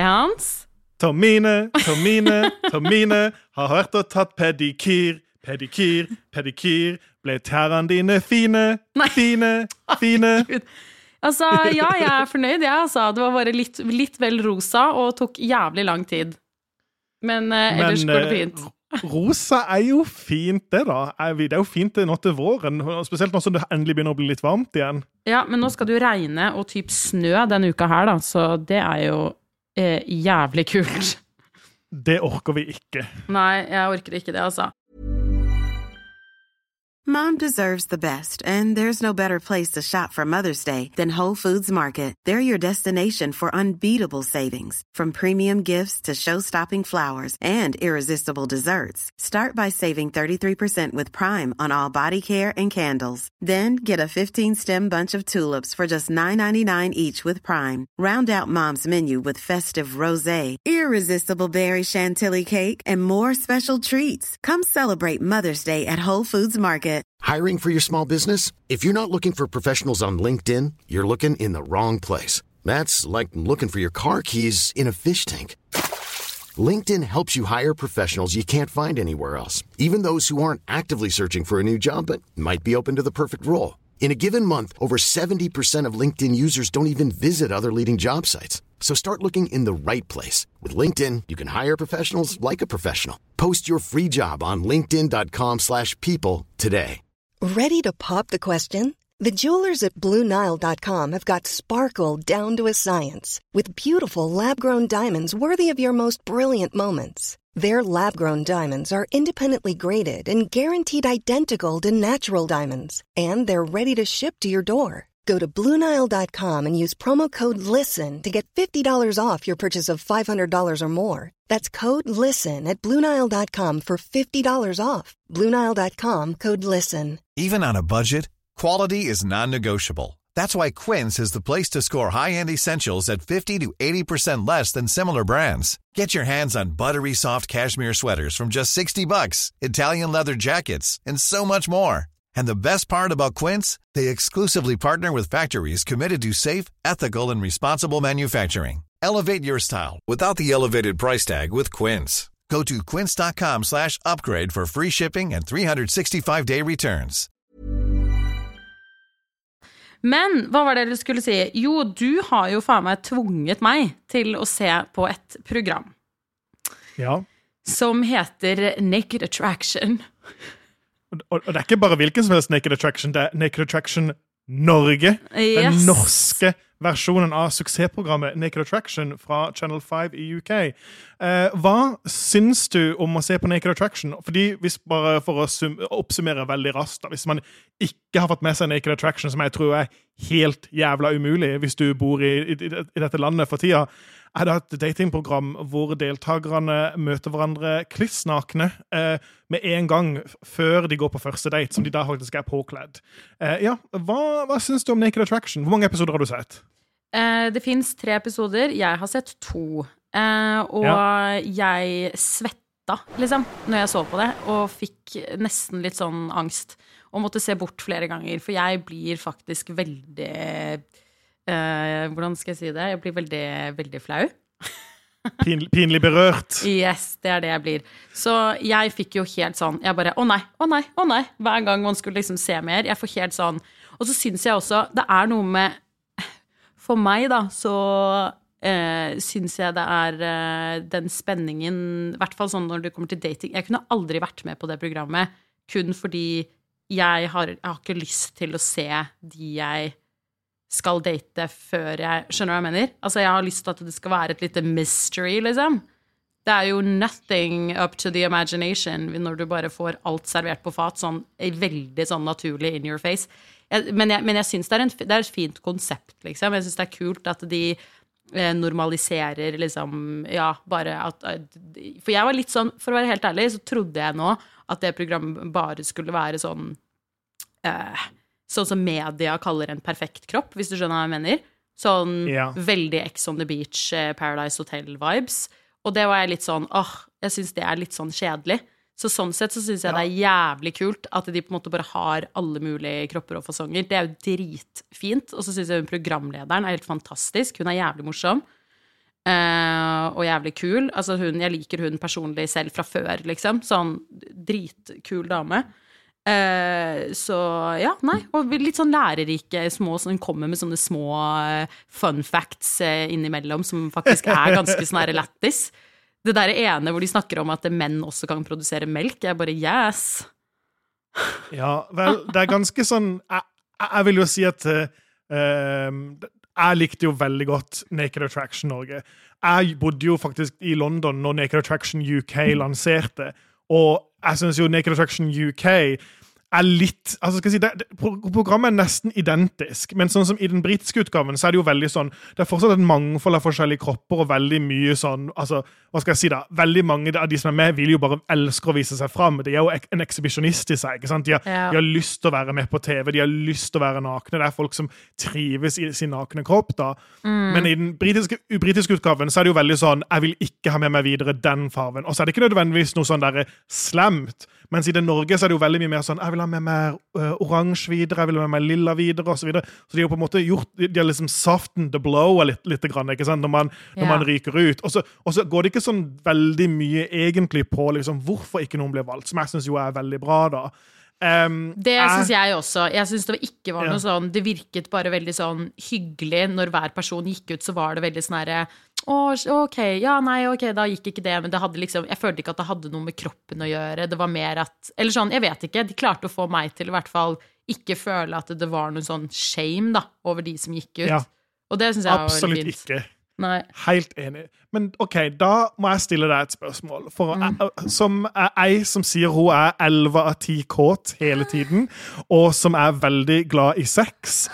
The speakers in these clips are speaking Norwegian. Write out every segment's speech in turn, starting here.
Hans. Tomine har hørt og tatt pedikyr, ble tærene dine fine. Gud. Altså, ja, jeg er fornøyd, altså. Det var bare litt vel rosa og tok jævlig lang tid. Men ellers går det fint. Rosa jo fint det da. Det jo fint det nå til våren, spesielt nå som det endelig begynner å bli litt varmt igjen. Ja, men nå skal det jo regne og typ snø denne uka her da, så det jo jævlig kult. Det orker vi ikke. Nei, jeg orker ikke det, altså. Mom deserves the best, and there's no better place to shop for Mother's Day than Whole Foods Market. They're your destination for unbeatable savings, from premium gifts to show-stopping flowers and irresistible desserts. Start by saving 33% with Prime on all body care and candles. Then get a 15-stem bunch of tulips for just $9.99 each with Prime. Round out Mom's menu with festive rosé, irresistible berry chantilly cake, and more special treats. Come celebrate Mother's Day at Whole Foods Market. Hiring for your small business? If you're not looking for professionals on LinkedIn, you're looking in the wrong place. That's like looking for your car keys in a fish tank. LinkedIn helps you hire professionals you can't find anywhere else, even those who aren't actively searching for a new job but might be open to the perfect role. In a given month, over 70% of LinkedIn users don't even visit other leading job sites. So start looking in the right place. With LinkedIn, you can hire professionals like a professional. Post your free job on linkedin.com/people today. Ready to pop the question? The jewelers at BlueNile.com have got sparkle down to a science with beautiful lab-grown diamonds worthy of your most brilliant moments. Their lab-grown diamonds are independently graded and guaranteed identical to natural diamonds, and they're ready to ship to your door. Go to BlueNile.com and use promo code LISTEN to get $50 off your purchase of $500 or more. That's code LISTEN at BlueNile.com for $50 off. BlueNile.com, code LISTEN. Even on a budget, quality is non-negotiable. That's why Quince is the place to score high-end essentials at 50 to 80% less than similar brands. Get your hands on buttery soft cashmere sweaters from just $60, Italian leather jackets, and so much more. And the best part about Quince, they exclusively partner with factories committed to safe, ethical, and responsible manufacturing. Elevate your style without the elevated price tag with Quince. Go to quince.com/upgrade for free shipping and 365-day returns. Men hva var det du skulle si? Jo, du har jo faen meg tvunget meg til å se på et program. Ja. Som heter Naked Attraction. Og det ikke bare hvilken som helst Naked Attraction, det Naked Attraction Norge. Yes. Den norske versjonen av suksessprogrammet Naked Attraction fra Channel 5 i UK. Hva syns du om å se på Naked Attraction? Fordi hvis bare for å oppsummere veldig raskt, da, hvis man ikke har fått med seg Naked Attraction, som jeg tror helt jævla umulig hvis du bor i dette landet for tida, det et datingprogram hvor deltakerne møter hverandre klissnakne med en gang før de går på første date, som de da faktisk påkledd. Ja, hva syns du om Naked Attraction? Hvor mange episoder har du sett? Det finnes 3 episoder. Jeg har sett 2. Og jeg svetta, liksom, når jeg så på det, og fikk nesten litt sånn angst, og måtte se bort flere ganger, for jeg blir faktisk veldig... hvordan skal jeg si det? Jeg blir veldig, veldig flau. Pinlig berørt. Yes, det det jeg blir. Så jeg fikk jo helt sånn, jeg bare, å nei, hver gang man skulle liksom se mer, jeg får helt sånn, og så synes jeg også, det noe med, for meg da, så synes jeg det den spenningen, i hvert fall sånn når det kommer til dating, jeg kunne aldri vært med på det programmet, kun fordi jeg har ikke lyst til å se de jeg skal date før jeg skjønner hva jeg mener. Altså, jeg har lyst til at det skal være et lite mystery, liksom. Det jo nothing up to the imagination når du bare får alt servert på fat, sånn veldig sånn naturlig in your face. Men jeg synes det et fint konsept, liksom. Jeg synes det kult at de normaliserer, liksom, ja, bare at... For jeg var litt sånn, for å være helt ærlig, så trodde jeg nå at det programmet bare skulle være sånn... sånn som media kaller en perfekt kropp, hvis du skjønner hva jeg mener. Sånn veldig Ex on the Beach, Paradise Hotel-vibes. Og det var jeg litt sånn, jeg synes det litt sånn kjedelig. Så sånn sett så synes jeg det jævlig kult at de på en måte bare har alle mulige kropper og fasonger. Det jo dritfint. Og så synes jeg programlederen helt fantastisk. Hun jævlig morsom. og jævlig kul. Altså jeg liker hun personlig selv fra før, liksom. Sånn dritkul dame. Så ja, nei. Og litt sånn lærerike små, så hun kommer med sånne små fun facts innimellom, som faktisk ganske sånn her lættis. Det der ene hvor de snakker om at menn også kan produsere melk, jeg bare, yes. Ja, vel, det ganske sånn, jeg vil jo si at jeg likte jo veldig godt Naked Attraction Norge. Jeg bodde jo faktisk i London når Naked Attraction UK lanserte, og jeg synes jo Naked Attraction UK litt, altså skal jeg si, programmet nesten identisk, men sånn som i den britiske utgaven, så det jo veldig sånn, det fortsatt et mangfold av forskjellige kropper, og veldig mye sånn, altså, hva skal jeg si da, veldig mange av de som med vil jo bare elske å vise seg frem, de jo en ekshibisjonist i seg, ikke sant? De har lyst til å være med på TV, de har lyst til å være nakne, det folk som trives i sin nakne kropp da, men i den britiske utgaven, så det jo veldig sånn, jeg vil ikke ha med meg videre den farven, og så det ikke nødvendigvis noe sånn der slemt, mens i det Norge så det jo veldig mye mer sånn, jeg vil ha med meg oransje videre, jeg vil ha med meg lilla videre, og så videre. Så de har på en måte gjort, de har liksom softened the blow litt grann, ikke sant, når man ryker ut. Og så går det ikke sånn veldig mye egentlig på liksom, hvorfor ikke noen ble valgt, som jeg synes jo veldig bra da. Det synes jeg også. Jeg synes det ikke var noe sånn, det virket bare veldig sånn hyggelig når hver person gikk ut, så var det veldig sånn her, ok, da gikk ikke det, men det hadde liksom, jeg følte ikke at det hadde noe med kroppen å gjøre, det var mer at, eller sånn, jeg vet ikke, de klarte å få meg til i hvert fall ikke føle at det var noen sånn shame da, over de som gikk ut, og det synes jeg var veldig fint. Absolutt ikke. Nei. Helt enig. Men ok, da må jeg stille deg et spørsmål. For som som sier hun 11 av 10 kåt hele tiden, og som veldig glad i sex,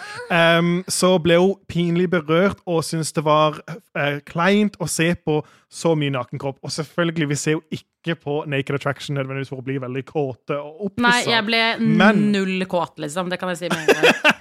så ble hun pinlig berørt og synes det var kleint å se på så mye nakenkropp. Og selvfølgelig, vi ser jo ikke på Naked Attraction nødvendigvis for å bli veldig kåte og opphisset. Nei, jeg ble null kåt, liksom. Det kan jeg si med en gang.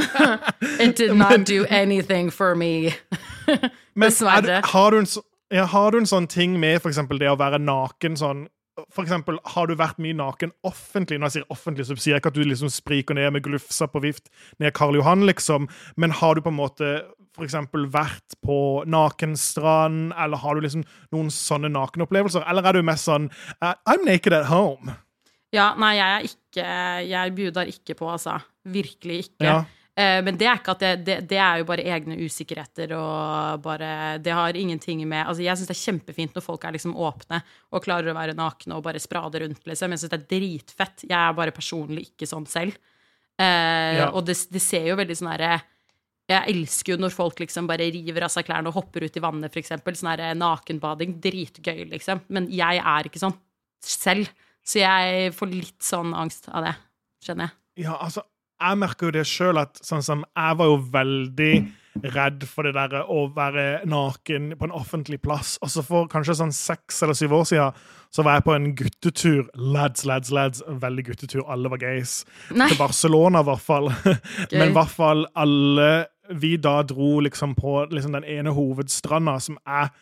It did not do anything for me. Men har du en sånn ting med for eksempel det å være naken sånn, for eksempel har du vært mye naken offentlig, når jeg sier offentlig så sier jeg ikke at du liksom spriker ned med glufsa på vift ned Karl Johan liksom, men har du på en måte for eksempel vært på nakenstrand, eller har du liksom noen sånne nakenopplevelser, eller du mest sånn I'm naked at home? Ja, nei, jeg bjuder ikke på, altså, virkelig ikke. Ja. Men det ikke at det jo bare egne usikkerheter, og bare, det har ingenting med, altså jeg synes det kjempefint når folk liksom åpne, og klarer å være nakne, og bare sprade rundt, liksom. Jeg synes det dritfett, jeg bare personlig ikke sånn selv. Og det ser jo veldig sånn her, jeg elsker jo når folk liksom bare river av seg klærne og hopper ut i vannet, for eksempel, sånn her nakenbading, dritgøy, liksom. Men jeg ikke sånn selv, så jeg får litt sånn angst av det, skjønner jeg. Ja, altså, jeg merker jo det selv at sånn som jeg var jo veldig redd for det der å være naken på en offentlig plass, og så for kanskje sånn 6 eller 7 år siden så var jeg på en guttetur, lads, veldig guttetur, alle var gays, til Barcelona i hvert fall, men i hvert fall alle, vi da dro liksom på liksom den ene hovedstranda som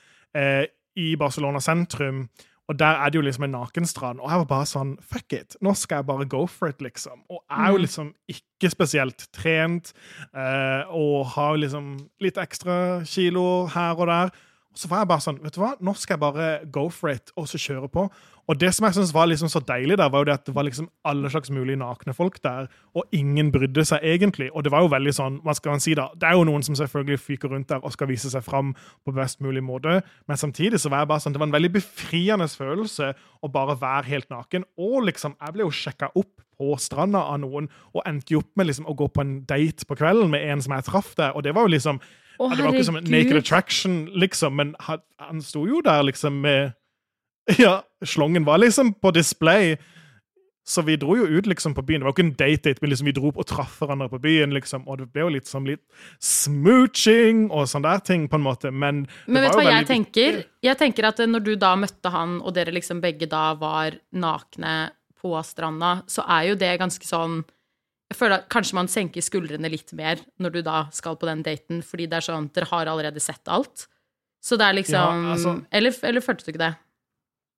i Barcelona sentrum, og der det jo liksom en nakenstrand, og jeg var bare sånn, fuck it, nå skal jeg bare go for it, liksom. Og jeg jo liksom ikke spesielt trent, og har liksom litt ekstra kilo her og der. Og så var jeg bare sånn, vet du hva, nå skal jeg bare go for it, og så kjøre på. Og det som jeg synes var liksom så deilig der, var jo det at det var liksom alle slags mulige nakne folk der, og ingen brydde seg egentlig. Og det var jo veldig sånn, hva skal man si da, det jo noen som selvfølgelig fyker rundt der og skal vise seg frem på best mulig måte, men samtidig så var jeg bare sånn, det var en veldig befriende følelse å bare være helt naken, og liksom, jeg ble jo sjekket opp på stranda av noen, og endte jo opp med liksom å gå på en date på kvelden med en som jeg traff der, og det var jo liksom, det var ikke som en Naked Attraction liksom, men han sto jo der liksom med slongen var liksom på display, så vi dro jo ut liksom på byen, det var jo ikke en date, men liksom vi dro opp og traff hverandre på byen liksom, og det ble jo litt sånn litt smooching og sånne der ting på en måte, men vet du hva jeg tenker? Jeg tenker at når du da møtte han, og dere liksom begge da var nakne på stranda, så jo det ganske sånn, jeg føler at kanskje man senker skuldrene litt mer når du da skal på den daten, fordi det sånn, dere har allerede sett alt, så det liksom, eller følte du ikke det?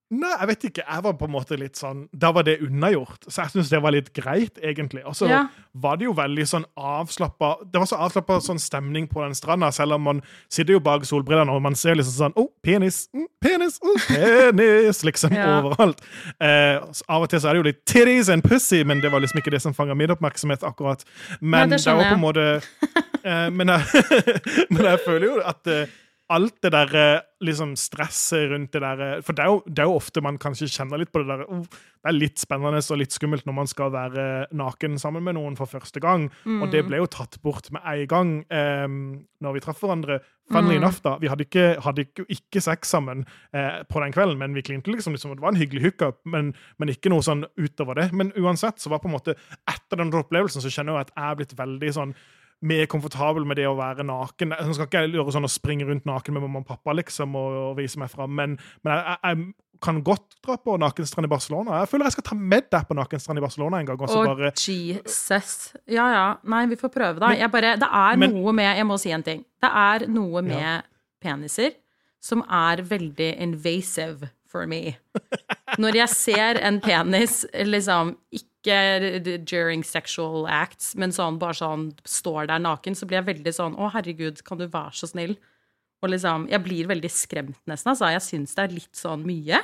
Nei, jeg vet ikke. Jeg var på en måte litt sånn, da var det unnagjort. Så jeg synes det var litt greit, egentlig. Og så var det jo veldig sånn avslappet. Det var så avslappet sånn stemning på den stranda, selv om man sitter jo bak solbrillene, og man ser liksom sånn, penis, penis, penis, liksom overalt. Av og til så er det jo litt titties and pussy, men det var liksom ikke det som fanger min oppmerksomhet akkurat. Men det var på en måte... men jeg føler jo at... alt det der liksom stresset rundt det der, for det er jo ofte man kanskje kjenner litt på det der, det er litt spennende og litt skummelt når man skal være naken sammen med noen for første gang, og det ble jo tatt bort med en gang når vi traff hverandre. Funnily enough da, vi hadde ikke sex sammen på den kvelden, men vi klinte liksom, det var en hyggelig hookup, men ikke noe sånn utover det. Men uansett så var på en måte, etter den opplevelsen så kjenner jeg at jeg er blitt veldig sånn mer komfortabel med det å være naken. Jeg skal ikke gjøre sånn å springe rundt naken med mamma og pappa liksom, og vise meg frem, men jeg kan godt dra på nakenstrand i Barcelona. Jeg føler jeg skal ta med deg på nakenstrand i Barcelona en gang. Bare... Jesus. Ja. Nei, vi får prøve da. Det er noe med, jeg må si en ting, det er noe med peniser som er veldig invasive for me. Når jeg ser en penis, liksom, ikke during sexual acts, men sånn, bare sånn, står der naken, så blir jeg veldig sånn, herregud, kan du være så snill? Og liksom, jeg blir veldig skremt nesten, altså, jeg synes det er litt sånn mye.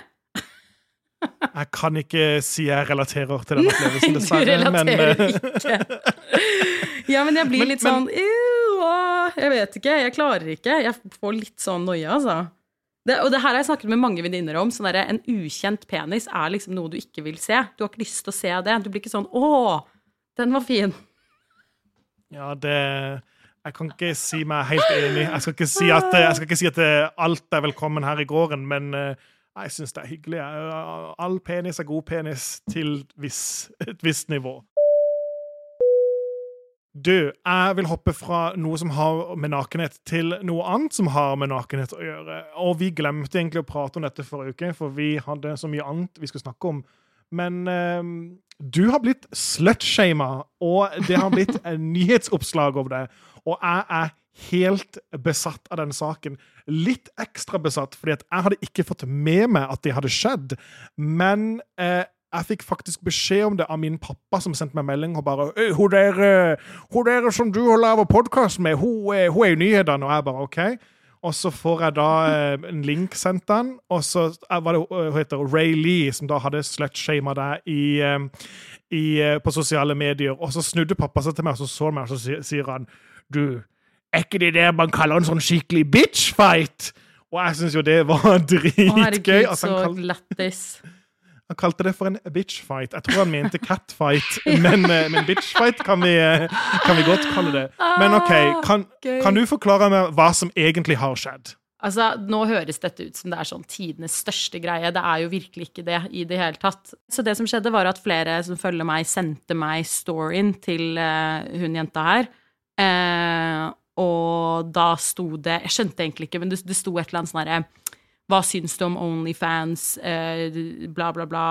Jeg kan ikke si jeg relaterer til den opplevelsen, dessverre. Du relaterer ikke. Ja, men jeg blir litt sånn, jeg vet ikke, jeg klarer ikke, jeg får litt sånn noia, altså. Og det her har jeg snakket med mange venninner om, sånn der, en ukjent penis er liksom noe du ikke vil se. Du har ikke lyst til å se det. Du blir ikke sånn, den var fin. Ja, jeg kan ikke si meg helt enig. Jeg skal ikke si at alt er velkommen her i gården, men jeg synes det er hyggelig. All penis er god penis til et visst nivå. Jeg vil hoppe fra noe som har med nakenhet til noe annet som har med nakenhet å gjøre. Og vi glemte egentlig å prate om dette forrige uke, for vi hadde så mye annet vi skulle snakke om. Men du har blitt slutshamet, og det har blitt en nyhetsoppslag over det. Og jeg er helt besatt av den saken. Litt ekstra besatt, fordi at jeg hadde ikke fått med meg at det hadde skjedd. Men... jeg fikk faktisk beskjed om det av min pappa som sendte meg melding og bare hun der som du har lavet podcast med, hun er i nyhetene, og jeg bare ok. Og så får jeg da en link sendt den, og så var det, hun heter Ray Lee, som da hadde slutshamet deg på sosiale medier, og så snudde pappa seg til meg, og så så han meg, og så sier han, er ikke det der man kaller en sånn skikkelig bitchfight? Og jeg synes jo det var dritgøy. Herregud, så glattis. Han kalte det for en bitchfight. Jeg tror han mente catfight, men bitchfight kan vi godt kalle det. Men ok, kan du forklare meg hva som egentlig har skjedd? Altså, nå høres dette ut som det er sånn tidenes største greie. Det er jo virkelig ikke det i det hele tatt. Så det som skjedde var at flere som følger meg sendte meg storyen til hun jenta her. Og da sto det, jeg skjønte egentlig ikke, men det sto et eller annet sånn her, hva syns du om OnlyFans, bla bla bla,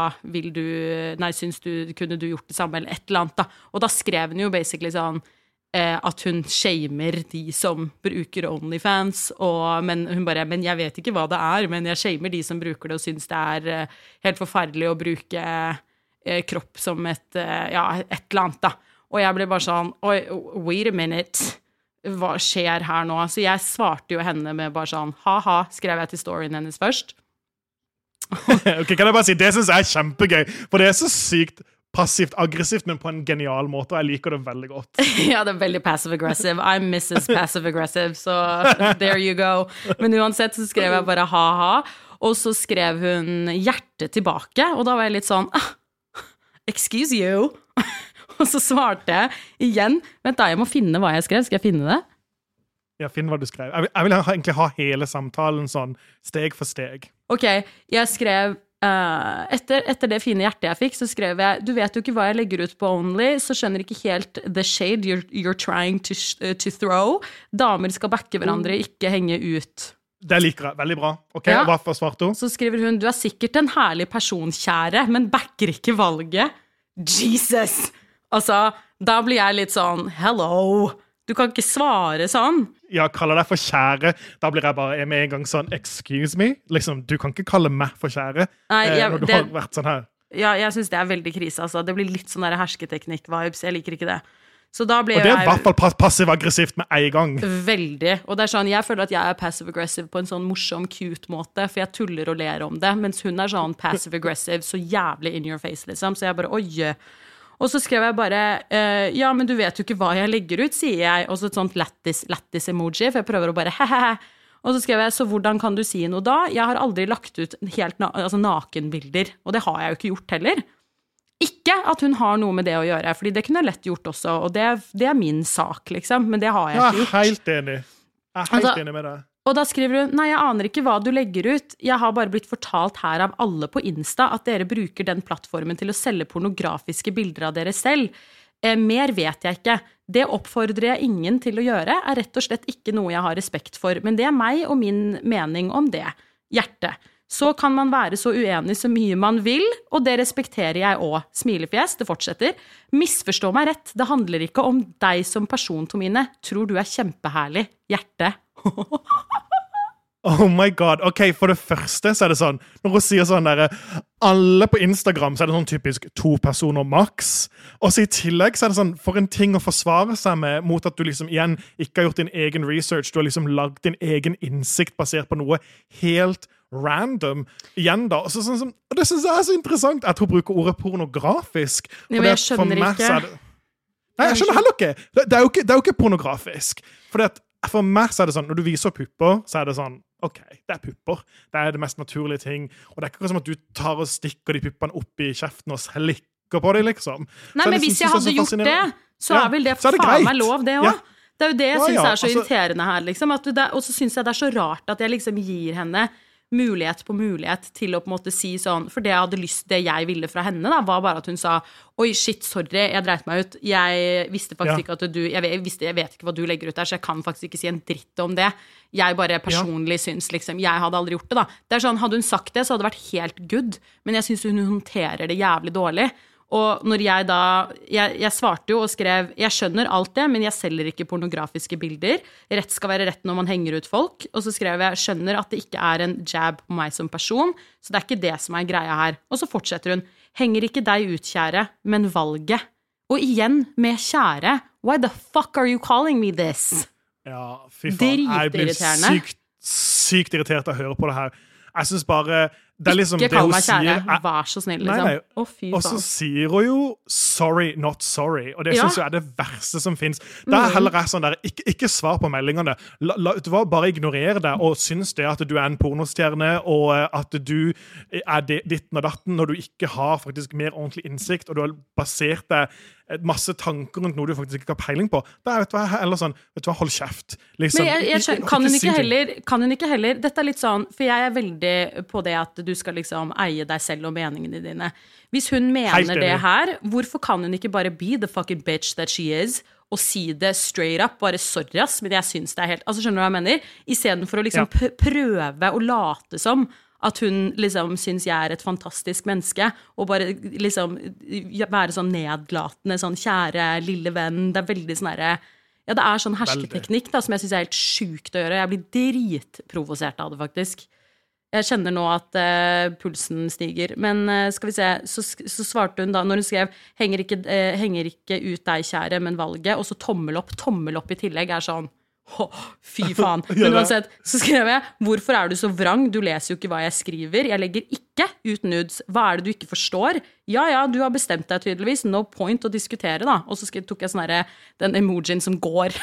kunne du gjort det samme, eller et eller annet da. Og da skrev hun jo basically sånn, at hun shamer de som bruker OnlyFans, men hun bare, men jeg vet ikke hva det er, men jeg shamer de som bruker det, og syns det er helt forferdelig å bruke kropp som et eller annet da. Og jeg ble bare sånn, wait a minute, hva skjer her nå? Så jeg svarte jo henne med bare sånn, haha, skrev jeg til storyen hennes først. Ok, kan jeg bare si, det synes jeg er kjempegøy, for det er så sykt passivt aggressivt, men på en genial måte, og jeg liker det veldig godt. Ja, det er veldig passive-aggressive. I'm Mrs. Passive-aggressive, så there you go. Men uansett så skrev jeg bare haha, og så skrev hun hjerte tilbake, og da var jeg litt sånn, excuse you. Og så svarte jeg igjen, vent da, jeg må finne hva jeg skrev. Skal jeg finne det? Ja, finn hva du skrev. Jeg vil egentlig ha hele samtalen sånn, steg for steg. Ok, jeg skrev, etter det fine hjertet jeg fikk, så skrev jeg, du vet jo ikke hva jeg legger ut på Only, så skjønner ikke helt the shade you're trying to throw. Damer skal backe hverandre, ikke henge ut. Det liker jeg, veldig bra. Ok, hva svarte hun? Så skriver hun, du er sikkert en herlig person, kjære, men backer ikke valget. Jesus! Altså, da blir jeg litt sånn, hello, Du kan ikke svare sånn. Ja, kaller deg for kjære. Da blir jeg bare med en gang sånn, excuse me? Liksom, du kan ikke kalle meg for kjære når du har vært sånn her. Ja, jeg synes det veldig krise, altså. Det blir litt sånn der hersketeknikk-vibes. Jeg liker ikke det. Så da blir og det i hvert fall passiv-aggressivt med en gang. Veldig. Og det sånn, jeg føler at jeg passive-aggressive på en sånn morsom, cute måte, for jeg tuller og ler om det, mens hun sånn passive-aggressive, så jævlig in your face, liksom. Så jeg bare, oi. Og så skrev jeg bare, ja, men du vet jo ikke hva jeg legger ut, sier jeg. Og så et sånt lattis-emoji, for jeg prøver å bare, hehehe. Og så skrev jeg, så hvordan kan du si noe da? Jeg har aldri lagt ut helt nakenbilder, og det har jeg jo ikke gjort heller. Ikke at hun har noe med det å gjøre, fordi det kunne jeg lett gjort også, og det min sak, liksom, men det har jeg ikke gjort. Jeg er helt enig. Jeg er helt enig med deg. Og da skriver hun, nei, jeg aner ikke hva du legger ut. Jeg har bare blitt fortalt her av alle på Insta at dere bruker den plattformen til å selge pornografiske bilder av dere selv. Mer vet jeg ikke. Det oppfordrer jeg ingen til å gjøre, rett og slett ikke noe jeg har respekt for, men det meg og min mening om det. Hjerte. Så kan man være så uenig så mye man vil, og det respekterer jeg også. Smilefjes, det fortsetter. Misforstå meg rett, det handler ikke om deg som person, Tomine. Tror du kjempeherlig. Hjerte. Oh my god. Ok, for det første så det sånn, når hun sier sånn der, alle på Instagram så det sånn typisk 2 personer maks, og så i tillegg så det sånn, for en ting å forsvare seg med, mot at du liksom igjen ikke har gjort din egen research, du har liksom lagd din egen innsikt basert på noe helt random, igjen da, og det synes jeg så interessant, at hun bruker ordet pornografisk. Ja, men jeg skjønner ikke. Nei, jeg skjønner heller ikke. Det er jo ikke pornografisk, for meg så det sånn, når du viser pupper, så det sånn, ok, det pupper. Det det mest naturlige ting. Og det ikke som at du tar og stikker de puppene opp i kjeften og slikker på dem, liksom. Nei, men hvis jeg hadde gjort det, så vel det faen meg lov, det også. Ja. Det jo det jeg synes så irriterende her, liksom. Og så synes jeg det så rart at jeg liksom gir henne mulighet på mulighet til å på en måte si sånn, for det jeg hadde lyst, det jeg ville fra henne da, var bare at hun sa, oi shit, sorry, jeg dreit meg ut, jeg visste faktisk ikke at jeg vet ikke hva du legger ut der, så jeg kan faktisk ikke si en dritt om det, jeg bare personlig synes liksom, jeg hadde aldri gjort det da, det sånn, hadde hun sagt det, så hadde det vært helt good, men jeg synes hun håndterer det jævlig dårlig, og når jeg da, jeg svarte jo og skrev, jeg skjønner alt det, men jeg selger ikke pornografiske bilder. Rett skal være rett når man henger ut folk. Og så skrev jeg, skjønner at det ikke en jab på meg som person, så det ikke det som greia her. Og så fortsetter hun, henger ikke deg ut, kjære, men valget. Og igjen med kjære, why the fuck are you calling me this? Ja, fy faen, jeg blir sykt irritert av å høre på det her. Jeg synes bare, det liksom ikke det kall hun meg kjære, sier, vær så snill, liksom. Nei. Fy faen. Og så sier hun jo sorry, not sorry, og det synes jeg det verste som finnes. Da heller sånn der, ikke svar på meldingene. Du var bare ignorere det, og synes det at du en pornostjerne, og at du ditten og datten, når du ikke har faktisk mer ordentlig innsikt, og du har basert deg masse tanker rundt noe du faktisk ikke har peiling på. Da vet du hva, eller sånn, vet du hva, hold kjeft. Liksom, men kan hun ikke heller, dette litt sånn, for jeg veldig på det at du skal liksom eie deg selv og meningene dine. Hvis hun mener det her, hvorfor kan hun ikke bare be the fucking bitch that she is, og si det straight up, bare sorry ass, men jeg synes det helt, altså skjønner du hva jeg mener? I stedet for å liksom prøve å late som at hun liksom synes jeg et fantastisk menneske, og bare liksom være sånn nedlatende, sånn kjære lille venn, det veldig sånn herre, ja det sånn hersketeknikk da, som jeg synes helt sykt å gjøre, jeg blir dritprovosert av det faktisk. Jeg kjenner nå at pulsen stiger, men skal vi se, så svarte hun da, når hun skrev, henger ikke ut deg kjære, men valget, og så tommel opp i tillegg sånn, fy faen. Men uansett, så skrev jeg, hvorfor du så vrang? Du leser jo ikke hva jeg skriver. Jeg legger ikke ut nudes. Hva det du ikke forstår? Ja, du har bestemt deg tydeligvis. No point å diskutere da. Og så tok jeg sånn her, den emojien som går.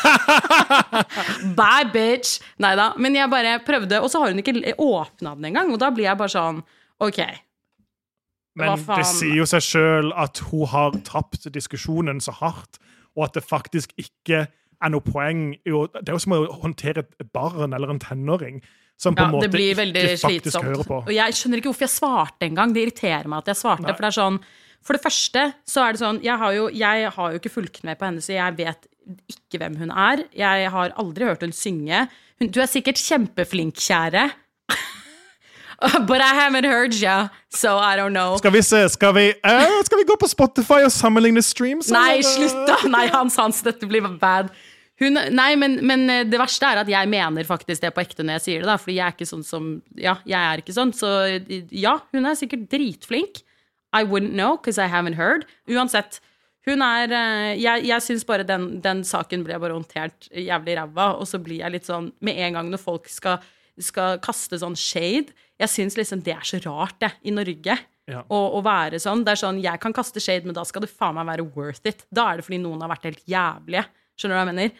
Bye, bitch! Neida, men jeg bare prøvde, og så har hun ikke åpnet den engang, og da blir jeg bare sånn, ok. Men det sier jo seg selv at hun har tapt diskusjonen så hardt, og at det faktisk ikke noe poeng. Det jo som å håndtere et barn eller en tenåring som på en måte det blir veldig ikke faktisk slitsomt. hører på. Og jeg skjønner ikke hvorfor jeg svarte en gang. Det irriterer meg at jeg svarte, for det sånn, for det første så det sånn, jeg har jo ikke fulgt med på henne, så jeg vet ikke hvem hun Jeg har aldri hørt hun synge. Du sikkert kjempeflink, kjære. But I haven't heard you, so I don't know. Skal vi se, skal vi gå på Spotify og sammenligne streams? Nei, slutt da! Nei, Hans, dette blir bad. Nei, men det verste at jeg mener faktisk det på ekte når jeg sier det da, fordi jeg ikke sånn som, jeg ikke sånn, så hun sikkert dritflink. I wouldn't know, because I haven't heard. Uansett, hun jeg synes bare den saken ble bare håndtert jævlig ræva, og så blir jeg litt sånn, med en gang når folk skal kaste sånn shade, jeg synes liksom det så rart det, i Norge, å være sånn. Det sånn, jeg kan kaste shade, men da skal det faen meg være worth it. Da det fordi noen har vært helt jævlige. Skjønner du hva jeg mener?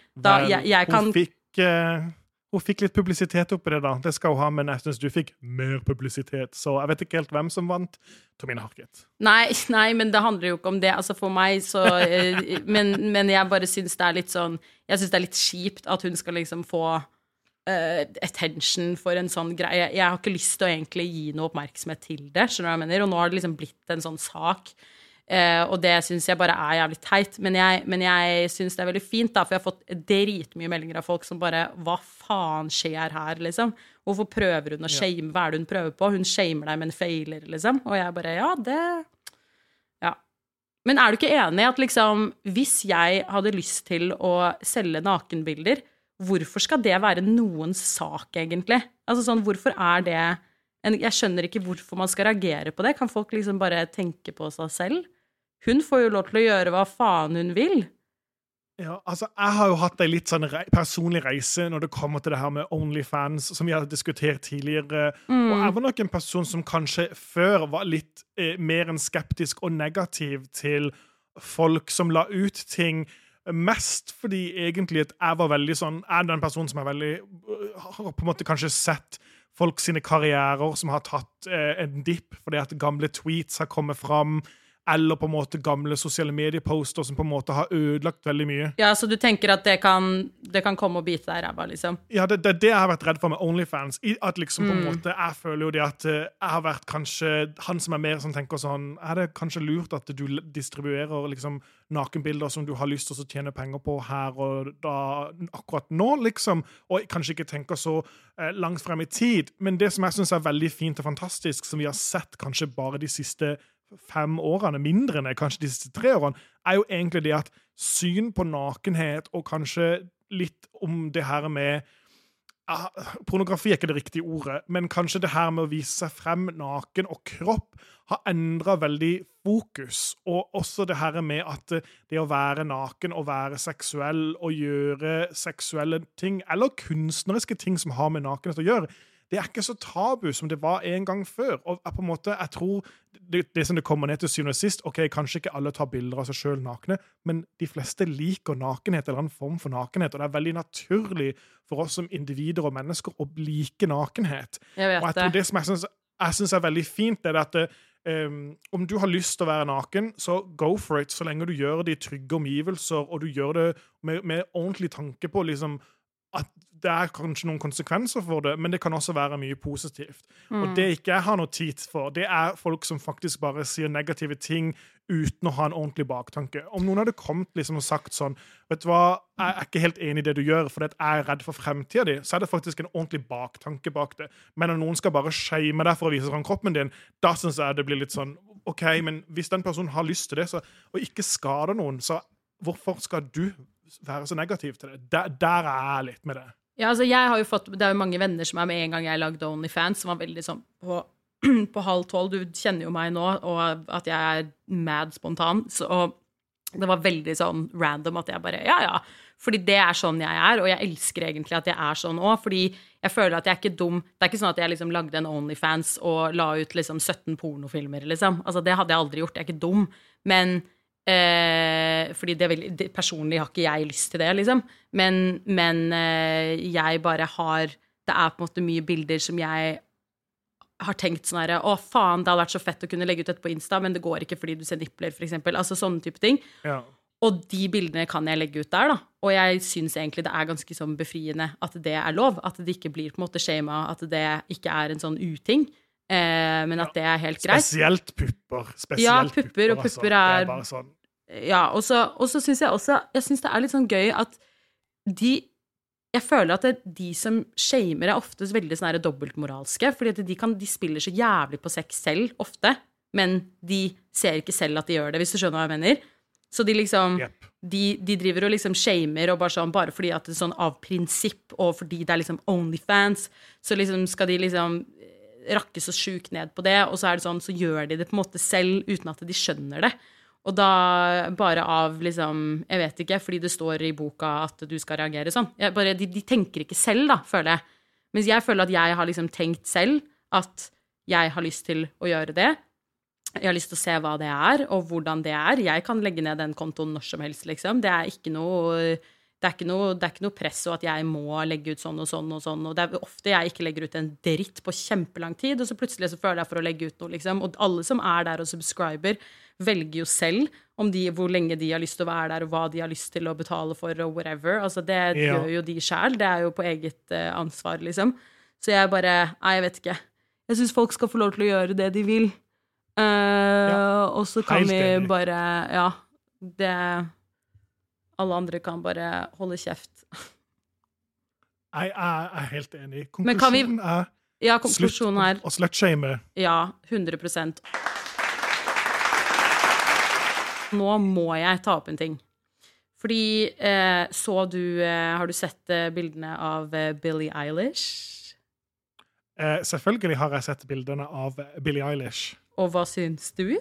Hun fikk litt publisitet oppi det da. Det skal hun ha, men jeg synes du fikk mer publisitet. Så jeg vet ikke helt hvem som vant. Tomine Harket. Nei, men det handler jo ikke om det. Altså for meg så... men jeg bare synes det litt sånn... Jeg synes det litt kjipt at hun skal liksom få attention for en sånn greie. Jeg har ikke lyst til å egentlig gi noe oppmerksomhet til det. Skjønner du hva jeg mener? Og nå har det liksom blitt en sånn sak... og det synes jeg bare jævlig teit, men jeg synes det veldig fint da, for jeg har fått dritmye meldinger av folk som bare, hva faen skjer her, liksom? Hvorfor prøver hun å shame? Hva det hun prøver på? Hun shamer deg med en failer, liksom. Og jeg bare, Men du ikke enig i at liksom, hvis jeg hadde lyst til å selge nakenbilder, hvorfor skal det være noens sak, egentlig? Altså sånn, hvorfor det... Jeg skjønner ikke hvorfor man skal reagere på det. Kan folk liksom bare tenke på seg selv? Hun får jo lov til å gjøre hva faen hun vil. Ja, altså, jeg har jo hatt en litt sånn personlig reise når det kommer til det her med OnlyFans, som vi har diskutert tidligere. Og jeg var nok en person som kanskje før var litt mer enn skeptisk og negativ til folk som la ut ting, mest fordi egentlig at jeg var veldig sånn, den personen som veldig, har på en måte kanskje sett folk sine karrierer som har tatt en dipp fordi at gamle tweets har kommet fram, eller på en måte gamle sosiale medieposter som på en måte har ødelagt veldig mye. Ja, så du tenker at det kan komme og bite deg i ræva, liksom? Ja, det jeg har vært redd for med OnlyFans. At liksom på en måte, jeg føler jo det at jeg har vært kanskje han som mer som tenker sånn, det kanskje lurt at du distribuerer liksom nakenbilder som du har lyst til å tjene penger på her og da akkurat nå, liksom, og kanskje ikke tenker så langt frem i tid. Men det som jeg synes veldig fint og fantastisk, som vi har sett kanskje bare de siste 5 årene, mindre enn kanskje de siste 3 årene, jo egentlig det at syn på nakenhet og kanskje litt om det her med pornografi ikke det riktige ordet, men kanskje det her med å vise seg frem naken og kropp har endret veldig fokus, og også det her med at det å være naken og være seksuell og gjøre seksuelle ting, eller kunstneriske ting som har med nakenhet å gjøre, det ikke så tabu som det var en gang før. Og på en måte, jeg tror det som det kommer ned til syvende og sist, ok, kanskje ikke alle tar bilder av seg selv nakne, men de fleste liker nakenhet eller en form for nakenhet, og det veldig naturlig for oss som individer og mennesker å like nakenhet. Og jeg tror det som jeg synes veldig fint, det at om du har lyst til å være naken, så go for it, så lenge du gjør det i trygge omgivelser, og du gjør det med ordentlig tanke på liksom at det kanskje noen konsekvenser for det, men det kan også være mye positivt. Og det ikke jeg har noe tid for, det folk som faktisk bare sier negative ting uten å ha en ordentlig baktanke. Om noen hadde kommet liksom og sagt sånn, vet du hva, jeg ikke helt enig i det du gjør, fordi jeg redd for fremtiden din, så det faktisk en ordentlig baktanke bak det. Men når noen skal bare shame deg for å vise sånn kroppen din, da synes jeg det blir litt sånn, ok, men hvis den personen har lyst til det, og ikke skader noen, så hvorfor skal du være så negativ til det? Der jeg litt med det. Ja, altså jeg har jo fått, det jo mange venner som med en gang jeg lagde OnlyFans, som var veldig sånn på 11:30, du kjenner jo meg nå, og at jeg mad spontan, og det var veldig sånn random at jeg bare, ja, fordi det sånn jeg og jeg elsker egentlig at jeg sånn også, fordi jeg føler at jeg ikke dum, det ikke sånn at jeg liksom lagde en OnlyFans og la ut liksom 17 pornofilmer, liksom, altså det hadde jeg aldri gjort, jeg ikke dum, men fordi personlig har ikke jeg lyst til det liksom, men jeg bare har, det på en måte mye bilder som jeg har tenkt sånn her, å faen, det hadde vært så fett å kunne legge ut dette på Insta, men det går ikke fordi du ser nippler for eksempel, altså sånne type ting, og de bildene kan jeg legge ut der da, og jeg synes egentlig det ganske sånn befriende at det lov, at det ikke blir på en måte shama, at det ikke en sånn uting, men at det helt greit. Spesielt pupper. Ja, pupper, og pupper det bare sånn. Ja, og så synes jeg også, jeg synes det litt sånn gøy at jeg føler at de som shamer ofte veldig sånn dobbeltmoralske, fordi at de spiller så jævlig på sex selv, ofte, men de ser ikke selv at de gjør det, hvis du skjønner hva jeg mener. Så de liksom, Yep. de driver og liksom shamer, og bare fordi at det er sånn av prinsipp, og fordi det er liksom OnlyFans, så liksom skal de liksom rakke så sjukt ned på det, og så det sånn, så gjør de det på en måte selv, uten at de skjønner det. Og da bare av liksom, jeg vet ikke, fordi det står i boka at du skal reagere sånn. De tenker ikke selv da, føler jeg. Mens jeg føler at jeg har liksom tenkt selv at jeg har lyst til å gjøre det. Jeg har lyst til å se hva det og hvordan det Jeg kan legge ned den kontoen når som helst, liksom. Det ikke noe, det ikke noe press, og at jeg må legge ut sånn og sånn og sånn. Og det ofte jeg ikke legger ut en dritt på kjempelang tid, og så plutselig så føler jeg for å legge ut noe, liksom. Og alle som der og subscriber, velger jo selv om hvor lenge de har lyst til å være der, og hva de har lyst til å betale for, og whatever. Altså, det gjør jo de selv. Det jo på eget ansvar, liksom. Så jeg jeg vet ikke. Jeg synes folk skal få lov til å gjøre det de vil. Og så kan vi bare alle andre kan bare holde kjeft. Jeg helt enig. Konklusjonen slutt å slutshame. Ja, 100%. Nå må jeg ta opp en ting. Fordi har du sett bildene av Billie Eilish? Selvfølgelig har jeg sett bildene av Billie Eilish. Og hva syns du?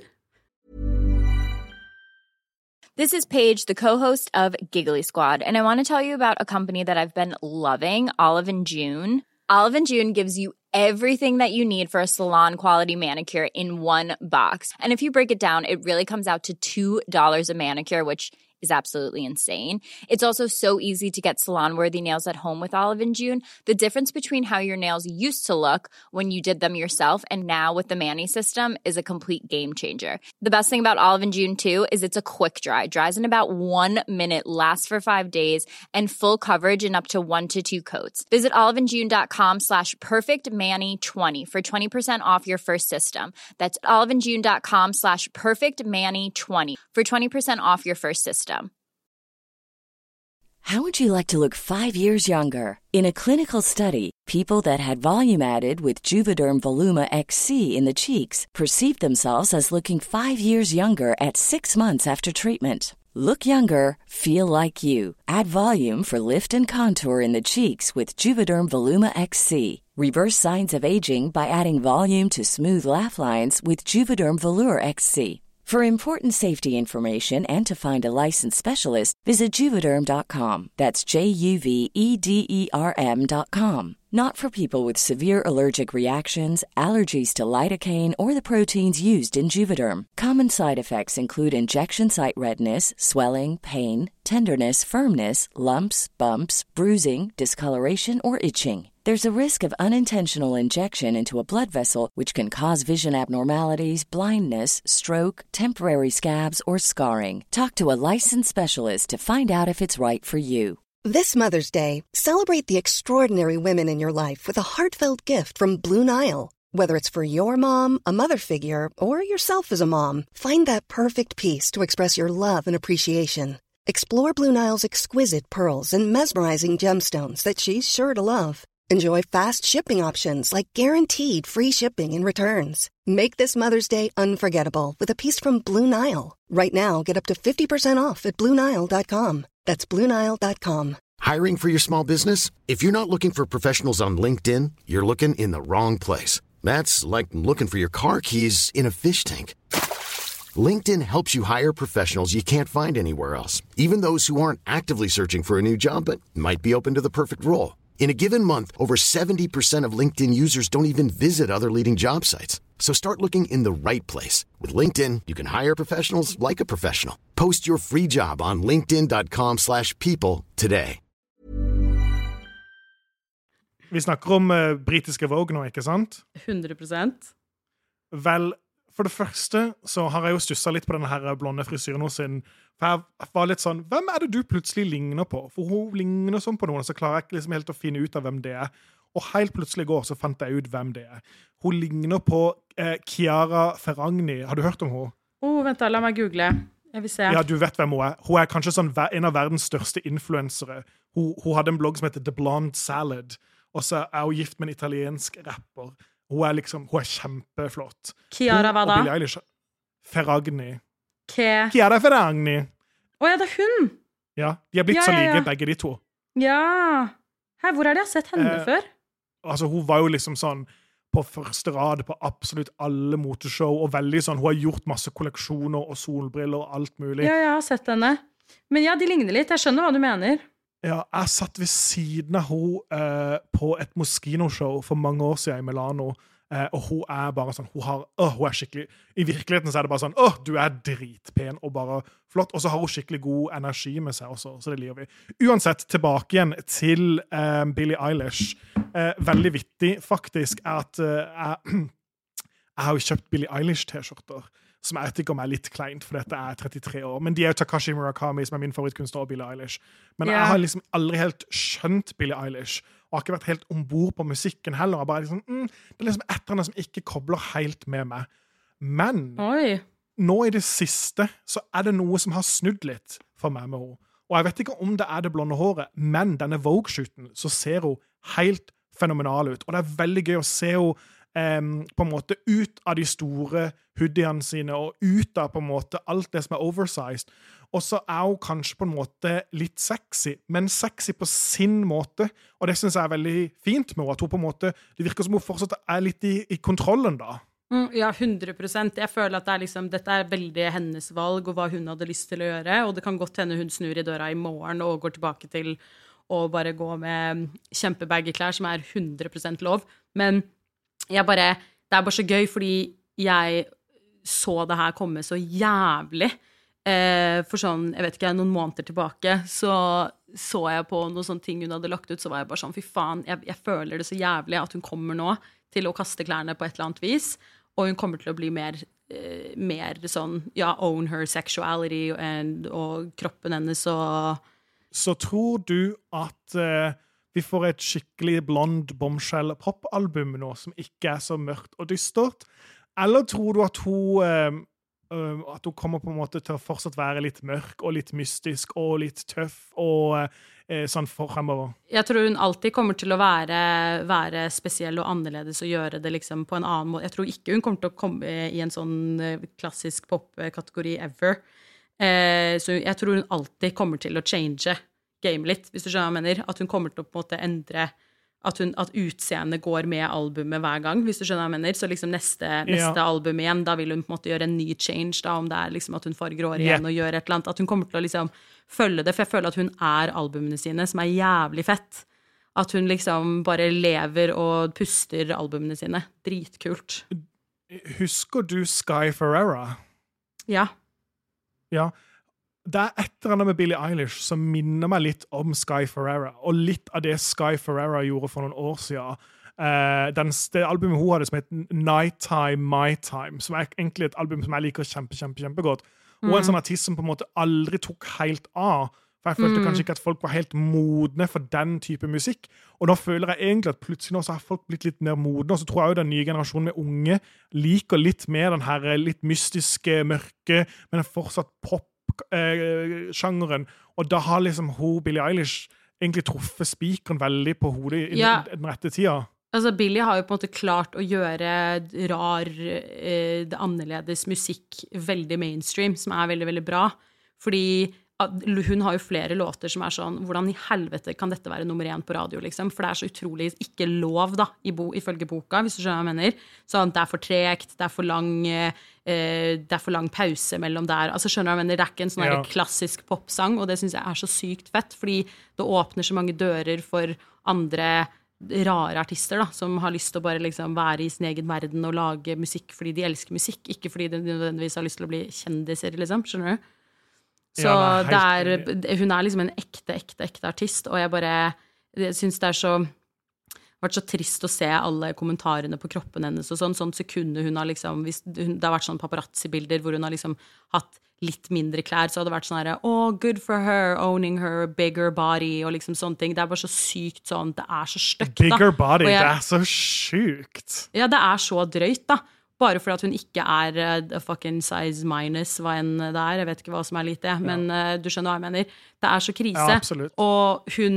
This is Paige, the co-host of Giggly Squad, and I want to tell you about a company that I've been loving, Olive & June. Olive & June gives you everything that you need for a salon-quality manicure in one box. And if you break it down, it really comes out to $2 a manicure, which is absolutely insane. It's also so easy to get salon-worthy nails at home with Olive & June. The difference between how your nails used to look when you did them yourself and now with the Mani system is a complete game changer. The best thing about Olive & June, too, is it's a quick dry. Dries in about 1 minute, lasts for 5 days, and full coverage in up to 1 to 2 coats. Visit oliveandjune.com/perfectmani20 for 20% off your first system. That's oliveandjune.com/perfectmani20 for 20% off your first system. How would you like to look 5 years younger? In a clinical study, people that had volume added with Juvederm Voluma XC in the cheeks perceived themselves as looking 5 years younger at 6 months after treatment. Look younger, feel like you. Add volume for lift and contour in the cheeks with Juvederm Voluma XC. Reverse signs of aging by adding volume to smooth laugh lines with Juvederm Volure XC. For important safety information and to find a licensed specialist, visit Juvederm.com. That's JUVEDERM.com. Not for people with severe allergic reactions, allergies to lidocaine, or the proteins used in Juvederm. Common side effects include injection site redness, swelling, pain, tenderness, firmness, lumps, bumps, bruising, discoloration, or itching. There's a risk of unintentional injection into a blood vessel, which can cause vision abnormalities, blindness, stroke, temporary scabs, or scarring. Talk to a licensed specialist to find out if it's right for you. This Mother's Day, celebrate the extraordinary women in your life with a heartfelt gift from Blue Nile. Whether it's for your mom, a mother figure, or yourself as a mom, find that perfect piece to express your love and appreciation. Explore Blue Nile's exquisite pearls and mesmerizing gemstones that she's sure to love. Enjoy fast shipping options like guaranteed free shipping and returns. Make this Mother's Day unforgettable with a piece from Blue Nile. Right now, get up to 50% off at BlueNile.com. That's BlueNile.com. Hiring for your small business? If you're not looking for professionals on LinkedIn, you're looking in the wrong place. That's like looking for your car keys in a fish tank. LinkedIn helps you hire professionals you can't find anywhere else, even those who aren't actively searching for a new job but might be open to the perfect role. In a given month, over 70% of LinkedIn users don't even visit other leading job sites. So start looking in the right place. With LinkedIn, you can hire professionals like a professional. Post your free job on linkedin.com/people today. Vi snakker om britiske Vogue nå, ikke sant? 100%. Vel, for det første så har jeg jo stusset litt på denne her blonde frisyren hos sin. For jeg var litt sånn, hvem det du plutselig ligner på? For hun ligner sånn på noen, så klarer jeg ikke liksom helt å finne ut av hvem det Og helt plutselig i går så fant jeg ut hvem det Hun ligner på Chiara Ferragni. Har du hørt om henne? Vent da, la meg google. Jeg vil se. Ja, du vet hvem hun Hun kanskje sånn en av verdens største influensere. Hun hadde en blogg som heter The Blonde Salad. Og så hun gift med en italiensk rapper. Hun liksom, hun kjempeflott. Chiara hva da? Billie Eilish. Ferragni. Chiara Chiara Ferragni. Åja, det hun! Ja, de har blitt så like, begge de to. Ja. Her, hvor har jeg sett henne før? Altså, hun var jo liksom sånn på første rad på absolutt alle moteshow, og veldig sånn, hun har gjort masse kolleksjoner og solbriller og alt mulig. Ja, jeg har sett henne. Men ja, de ligner litt. Jeg skjønner hva du mener. Ja, jeg satt ved siden av henne på et Moschino-show for mange år siden i Milano, og hun er bare sånn, hun er skikkelig, i virkeligheten så er det bare sånn, du er dritpen og bare flott, og så har hun skikkelig god energi med seg også, så det liker vi. Uansett, tilbake igjen til Billie Eilish. Veldig vittig, faktisk, er at jeg har jo kjøpt Billie Eilish-t-skjorter, som jeg vet ikke om er litt kleint, for dette er 33 år. Men de er jo Takashi Murakami, som er min favorittkunstner, og Billie Eilish. Men jeg har liksom aldri helt skjønt Billie Eilish, og har ikke vært helt ombord på musikken heller. Jeg bare liksom, det er liksom et eller annet som ikke kobler helt med meg. Men nå i det siste så er det noe som har snudd litt for meg med henne. Og jeg vet ikke om det er det blonde håret, men denne Vogue-shooten, så ser hun helt fenomenal ut. Og det er veldig gøy å se henne på en måte ut av de store hoodiene sine, og ut av på en måte alt det som er oversized. Og så er hun kanskje på en måte litt sexy, men sexy på sin måte, og det synes jeg er veldig fint med henne, at hun på en måte, det virker som hun fortsatt er litt i kontrollen da. Ja, 100%. Jeg føler at det er liksom, dette er veldig hennes valg, og hva hun hadde lyst til å gjøre, og det kan godt hende hun snur i døra i morgen, og går tilbake til å bare gå med kjempebaggy klær, som er 100% lov, men det er bare så gøy, fordi jeg så det her komme så jævlig. For sånn, jeg vet ikke, noen måneder tilbake, så jeg på noen sånne ting hun hadde lagt ut, så var jeg bare sånn, fy faen, jeg føler det så jævlig at hun kommer nå til å kaste klærne på et eller annet vis, og hun kommer til å bli mer sånn, ja, own her sexuality, og kroppen hennes, og... Så tror du at... vi får et skikkelig blond bombshell-pop-album nå, som ikke er så mørkt og dystert? Eller tror du at hun kommer på en måte til å fortsatt være litt mørk og litt mystisk og litt tøff og sånn fremover? Jeg tror hun alltid kommer til å være spesiell og annerledes og gjøre det liksom på en annen måte. Jeg tror ikke hun kommer til å komme i en sånn klassisk pop-kategori ever. Så jeg tror hun alltid kommer til å change game litt, hvis du skjønner hva jeg mener. At hun kommer til å på en måte endre, at utseendet går med albumet hver gang, hvis du skjønner hva jeg mener. Så liksom neste album igjen, da vil hun på en måte gjøre en ny change, da, om det er liksom at hun farger hår igjen og gjør et eller annet. At hun kommer til å liksom følge det, for jeg føler at hun er albumene sine, som er jævlig fett. At hun liksom bare lever og puster albumene sine. Dritkult. Husker du Sky Ferreira? Ja. Ja. Det er et eller annet med Billie Eilish som minner meg litt om Sky Ferreira, og litt av det Sky Ferreira gjorde for noen år siden. Det albumet hun hadde som heter Nighttime, My Time, som er egentlig et album som jeg liker kjempegodt. Og en sånn artist som på en måte aldri tok helt av, for jeg følte kanskje ikke at folk var helt modne for den type musikk. Og nå føler jeg egentlig at plutselig nå så har folk blitt litt mer modne, og så tror jeg jo den nye generasjonen med unge liker litt mer den her litt mystiske, mørke, men fortsatt pop sjangeren, og da har liksom Billie Eilish egentlig truffet spikeren veldig på hodet i den rette tida. Altså, Billie har jo på en måte klart å gjøre rar, annerledes musikk veldig mainstream, som er veldig, veldig bra, fordi hun har jo flere låter som er sånn, hvordan i helvete kan dette være nummer 1 på radio, liksom? For det er så utrolig ikke lov, da, ifølge boka, hvis du skjønner hva jeg mener. Sånn, det er for tregt, det er for lang pause mellom der. Altså, skjønner du hva jeg mener? Det er ikke en sånn klassisk popsang, og det synes jeg er så sykt fett, fordi det åpner så mange dører for andre rare artister, da, som har lyst til å bare liksom være i sin egen verden og lage musikk fordi de elsker musikk, ikke fordi de nødvendigvis har lyst til å bli kjendiser, liksom. Skjønner du? Så hun er liksom en ekte artist, og jeg synes det vært så trist å se alle kommentarene på kroppen hennes og sånn sekundet hun har liksom, det har vært sånn paparazzi-bilder hvor hun har liksom hatt litt mindre klær, så hadde det vært sånn her, good for her, owning her bigger body, og liksom sånne ting. Det er bare så sykt sånn, det er så støkt, da. Bigger body, det er så sykt. Ja, det er så drøyt, da. Bare fordi at hun ikke er a fucking size minus, hva enn det er. Jeg vet ikke hva som er lite, men du skjønner hva jeg mener. Det er så krise. Ja, absolutt. Og hun...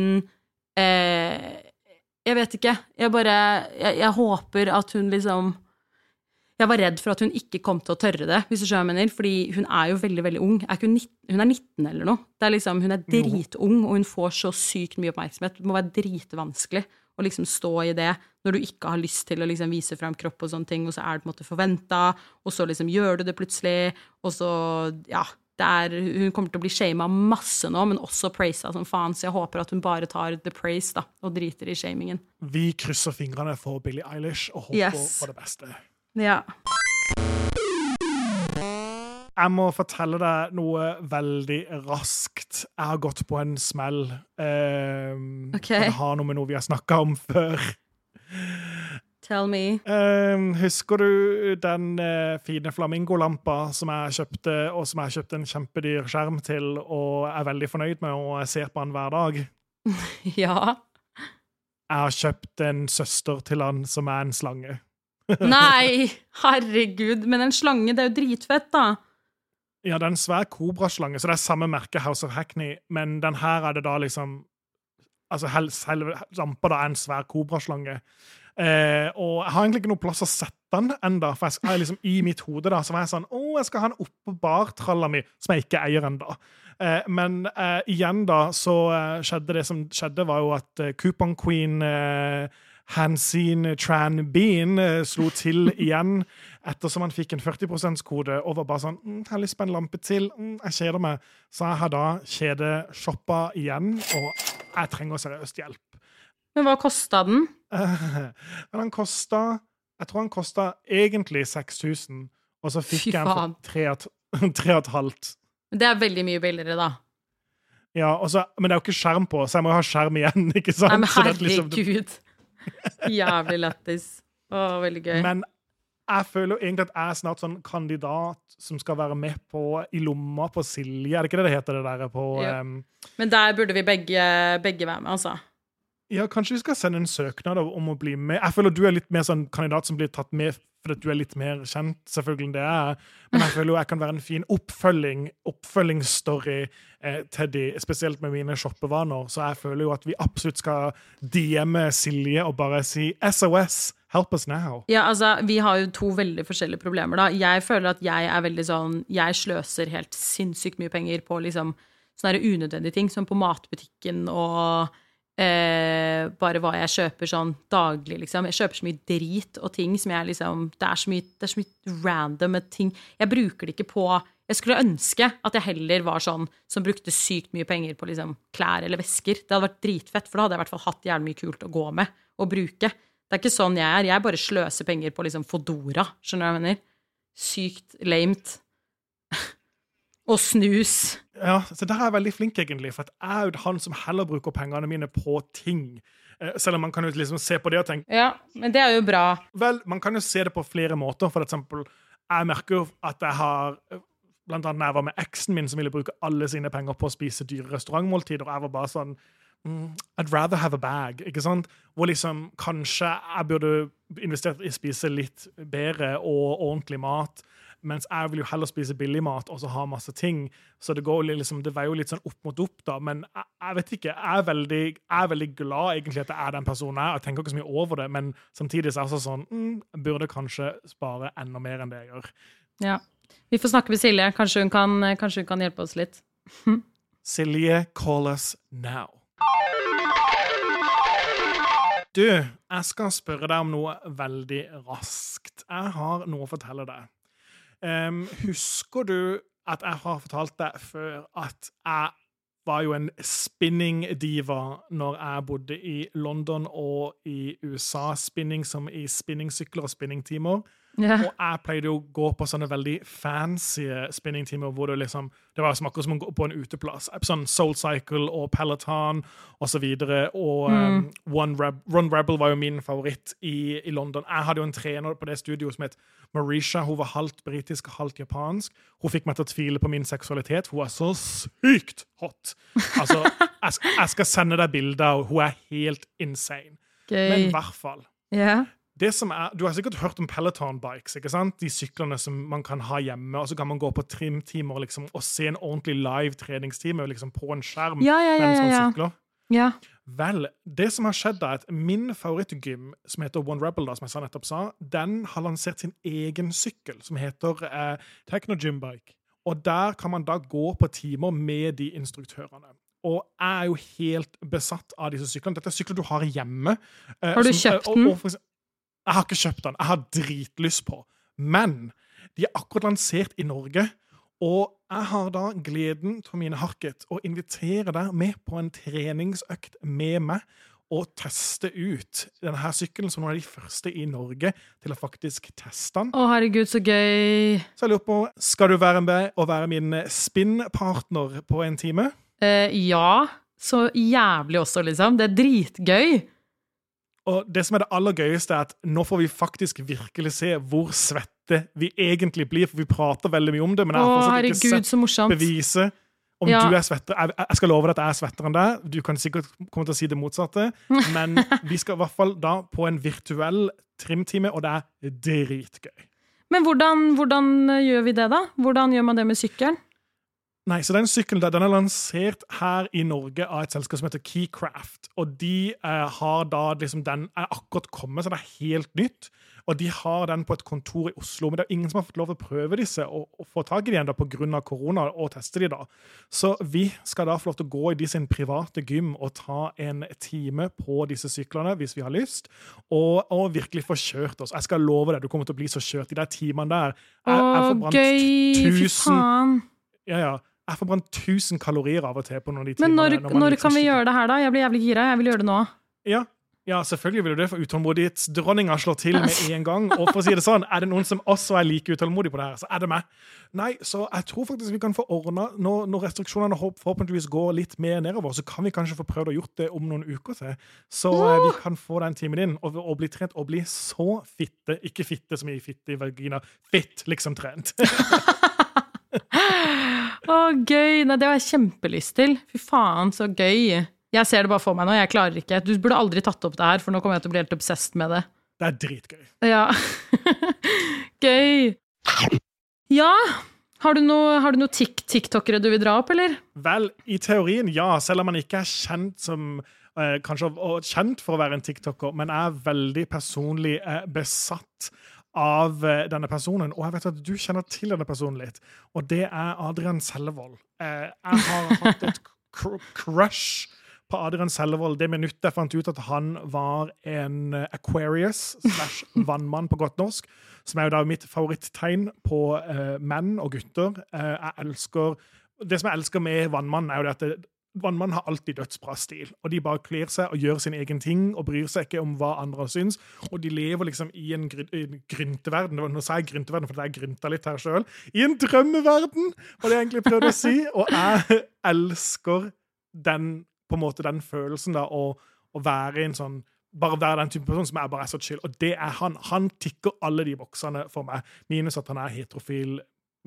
jeg vet ikke. Jeg håper at hun liksom... Jeg var redd for at hun ikke kom til å tørre det, hvis du skjønner hva jeg mener, fordi hun jo veldig, veldig ung. Hun 19 eller noe. Det liksom, hun dritung, og hun får så sykt mye oppmerksomhet. Det må være dritvanskelig å liksom stå i det når du ikke har lyst til å liksom vise frem kropp og sånne ting, og så det på en måte forventet, og så liksom gjør du det plutselig, og så, ja, hun kommer til å bli shamet masse nå, men også praised som faen, så jeg håper at hun bare tar the praise da, og driter i shamingen. Vi krysser fingrene for Billie Eilish og håper på det beste. Ja. Jeg må fortelle deg noe veldig raskt. Jeg har gått på en smell. Okay. Det har noe med noe vi har snakket om før. Tell me. Husker du den fine flamingolampa som jeg kjøpte, og som jeg kjøpte en kjempedyr skjerm til, og veldig fornøyd med, og jeg ser på han hver dag? Ja. Jeg har kjøpt en søster til han som en slange. Nei, herregud, men en slange, det jo dritfett da. Ja, det en svær kobraslange, så det samme merke House of Hackney, men den her det da liksom, altså hele lampa da en svær kobraslange. Og jeg har egentlig ikke noe plass å sette den enda, for jeg er liksom i mitt hode da, så var jeg sånn, jeg skal ha den oppe på bartralla mi, som jeg ikke eier enda. Men igjen da, så skjedde det som skjedde var jo at Coupon Queen Hansine Tran Bean slo til igjen ettersom han fikk en 40%-kode og var bare sånn, jeg har lyst på en lampe til, jeg kjeder meg. Så jeg har da kjedeshoppa igjen, og jeg trenger seriøst hjelp. Men hva kostet den? Men jeg tror han kostet egentlig 6 000, og så fikk jeg den for 3,5. Det veldig mye billigere da. Ja, men det jo ikke skjerm på, så jeg må ha skjerm igjen, ikke sant? Nei, men herregud. Jævlig lettis. Veldig gøy. Men jeg føler jo egentlig at jeg snart sånn kandidat som skal være med på I lomma på Silje. Det ikke det heter det der på... Men der burde vi begge være med, altså. Ja, kanskje vi skal sende en søknad om å bli med. Jeg føler du litt mer sånn kandidat som blir tatt med fordi du litt mer kjent, selvfølgelig enn det men jeg føler jo jeg kan være en fin oppfølgingsstory til de, spesielt med mine shoppevaner, så jeg føler jo at vi absolutt skal DM Silje og bare si SOS, help us now. Ja, altså, vi har jo 2 veldig forskjellige problemer da. Jeg føler at jeg veldig sånn, jeg sløser helt sinnssykt mye penger på liksom sånne unødvendige ting, som på matbutikken og bare hva jeg kjøper sånn daglig, liksom. Jeg kjøper så mye drit og ting som jeg liksom, det så mye random ting. Jeg bruker det ikke på, jeg skulle ønske at jeg heller var sånn som brukte sykt mye penger på liksom klær eller vesker. Det hadde vært dritfett, for da hadde jeg I hvert fall hatt jævlig mye kult å gå med og bruke. Det ikke sånn jeg bare sløser penger på liksom Fodora, skjønner du hva jeg mener? Sykt lamet. Og snus. Ja, så der jeg veldig flink egentlig, for at jeg jo han som heller bruker pengene mine på ting. Selv om man kan jo liksom se på det og tenke... Ja, men det jo bra. Vel, man kan jo se det på flere måter. For eksempel, jeg merker jo at jeg har... Blant annet når jeg var med eksen min som ville bruke alle sine penger på å spise dyre restaurantmåltider, og jeg var bare sånn... I'd rather have a bag, ikke sant? Hvor liksom, kanskje jeg burde investert I å spise litt bedre og ordentlig mat, mens jeg vil jo heller spise billig mat og så ha masse ting, så det går liksom, det var jo litt sånn opp mot opp da, men jeg vet ikke, jeg veldig glad egentlig at jeg den personen jeg tenker ikke så mye over det, men samtidig så det sånn, jeg burde kanskje spare enda mer enn det jeg gjør. Ja, vi får snakke med Silje, kanskje hun kan hjelpe oss litt. Silje, call us now. Du, jeg skal spørre deg om noe veldig raskt. Jeg har noe å fortelle deg. Husker du at jeg har fortalt deg før at jeg var jo en spinning-diva når jeg bodde I London og I USA, spinning som I spinningsykler og spinningtimer. Ja. Og jeg pleide jo å gå på sånne veldig fancy spinningtimer hvor det liksom, det var som akkurat som å gå på en uteplass. Sånn Soul Cycle og Peloton og så videre. Og Ron Rebel var jo min favoritt I London. Jeg hadde jo en trener på det studioet som het Marisha. Hun var halvt britisk og halvt japansk. Hun fikk meg til å tvile på min seksualitet. Hun så sykt hot. Altså, jeg skal sende deg bilder, og hun helt insane. Okay. Men I hvert fall. Ja. Det som du har sikkert hørt om Peloton bikes, ikke sant? De syklene som man kan ha hjemme, og så kan man gå på trimtimer liksom, og se en ordentlig live treningstime liksom, på en skjerm mens man sykler. Ja. Vel, det som har skjedd er at min favorittgym, som heter One Rebel, da, som jeg nettopp sa, den har lansert sin egen sykkel, som heter Techno Gym Bike. Og der kan man da gå på timer med de instruktørene. Og jeg er jo helt besatt av disse syklene. Dette er sykler du har hjemme. Har du kjøpt den? Jeg har ikke kjøpt den. Jeg har dritlyst på. Men de er akkurat lansert i Norge, og jeg har da gleden, Tomine Harket, å invitere deg med på en treningsøkt med meg og teste ut denne sykkelen som noen av de første i Norge til å faktisk teste den. Å, herregud, så gøy. Så jeg lurer på, skal du være med og være min spin-partner på en time? Ja, så jævlig også, liksom. Det er dritgøy. Og det som er det aller gøyeste er at nå får vi faktisk virkelig se hvor svette vi egentlig blir, for vi prater veldig mye om det, men jeg har fortsatt ikke sett beviset om du er svettere. Jeg skal love deg at jeg er svettere enn deg. Du kan sikkert komme til å si det motsatte, men vi skal i hvert fall da på en virtuell trimtime, og det er dritgøy. Men hvordan gjør vi det da? Hvordan gjør man det med sykkelen? Nei, så den sykkelen den er lansert her i Norge av et selskap som heter Keycraft, og de har da liksom, den er akkurat kommet, så det er helt nytt, og de har den på et kontor i Oslo, men det er ingen som har fått lov til å prøve disse og få tag i dem da på grunn av korona og teste de da. Så vi skal da få lov til å gå i de sin private gym og ta en time på disse syklene hvis vi har lyst, og virkelig få kjørt oss. Jeg skal love deg, du kommer til å bli så kjørt i de timene der. Gøy, fy faen. Ja. Jeg får brant 1000 kalorier av og til på noen av de timene. Men når kan vi gjøre det her da? Jeg blir jævlig gira, jeg vil gjøre det nå. Ja, selvfølgelig vil du det, for utålmodighetsdronninga slår til med en gang. Og for å si det sånn, er det noen som også er like utålmodig på det her, så er det meg. Nei, så jeg tror faktisk vi kan få ordnet, når restriksjonene forhåpentligvis går litt mer nedover, så kan vi kanskje få prøvd å gjort det om noen uker til. Så vi kan få den timen inn, og bli trent, og bli så fitte, ikke fitte som i fitte i vagina, fitt liksom trent. Gøy. Nei, det har jeg kjempelyst til. Fy faen, så gøy. Jeg ser det bare for meg nå, jeg klarer ikke. Du burde aldri tatt opp det her, for nå kommer jeg til å bli helt obsessed med det. Det er dritgøy. Ja. Gøy. Ja. Har du noe TikTokere du vil dra opp, eller? Vel, i teorien, ja. Selv om man ikke er kjent som kanskje kjent for å være en TikToker, men er veldig personlig besatt av denne personen, og jeg vet at du kjenner til denne personen litt, og det er Adrian Sellevold. Jeg har hatt et crush på Adrian Sellevold det minuttet jeg fant ut at han var en Aquarius / vannmann på godt norsk, som er jo da mitt favoritttegn på menn og gutter. Det som jeg elsker med vannmann er jo det at vannmann har alltid dødsbra stil, og de bare kler seg og gjør sin egen ting, og bryr seg ikke om hva andre syns, og de lever liksom i en grynteverden. Nå sa jeg grynteverden, for det er grynta litt her selv. I en drømmeverden, var det jeg egentlig prøvde å si, og jeg elsker den følelsen da, å være en sånn, bare være den type person som bare er så chill, og det er han. Han tikker alle de boksene for meg, minus at han er heterofil.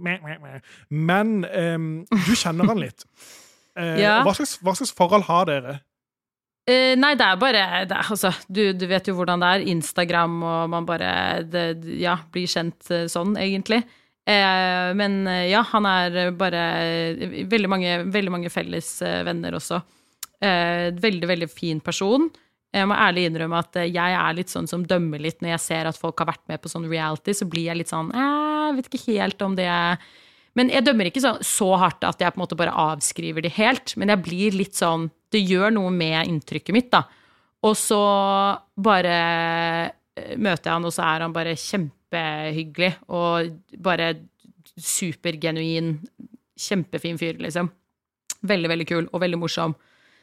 Men du kjenner han litt. Hva slags forhold har dere? Nei, det er bare altså, du vet jo hvordan det er Instagram, og man bare blir kjent sånn, egentlig. Men ja, han er bare veldig mange felles venner også. Veldig, veldig fin person. Jeg må ærlig innrømme at jeg er litt sånn som dømmer litt når jeg ser at folk har vært med på sånn reality, så blir jeg litt sånn, jeg vet ikke helt om det men jeg dømmer ikke så hardt at jeg på en måte bare avskriver det helt, men jeg blir litt sånn, det gjør noe med inntrykket mitt da. Og så bare møter jeg han, og så er han bare kjempehyggelig, og bare supergenuin, kjempefin fyr, liksom. Veldig, veldig kul, og veldig morsom.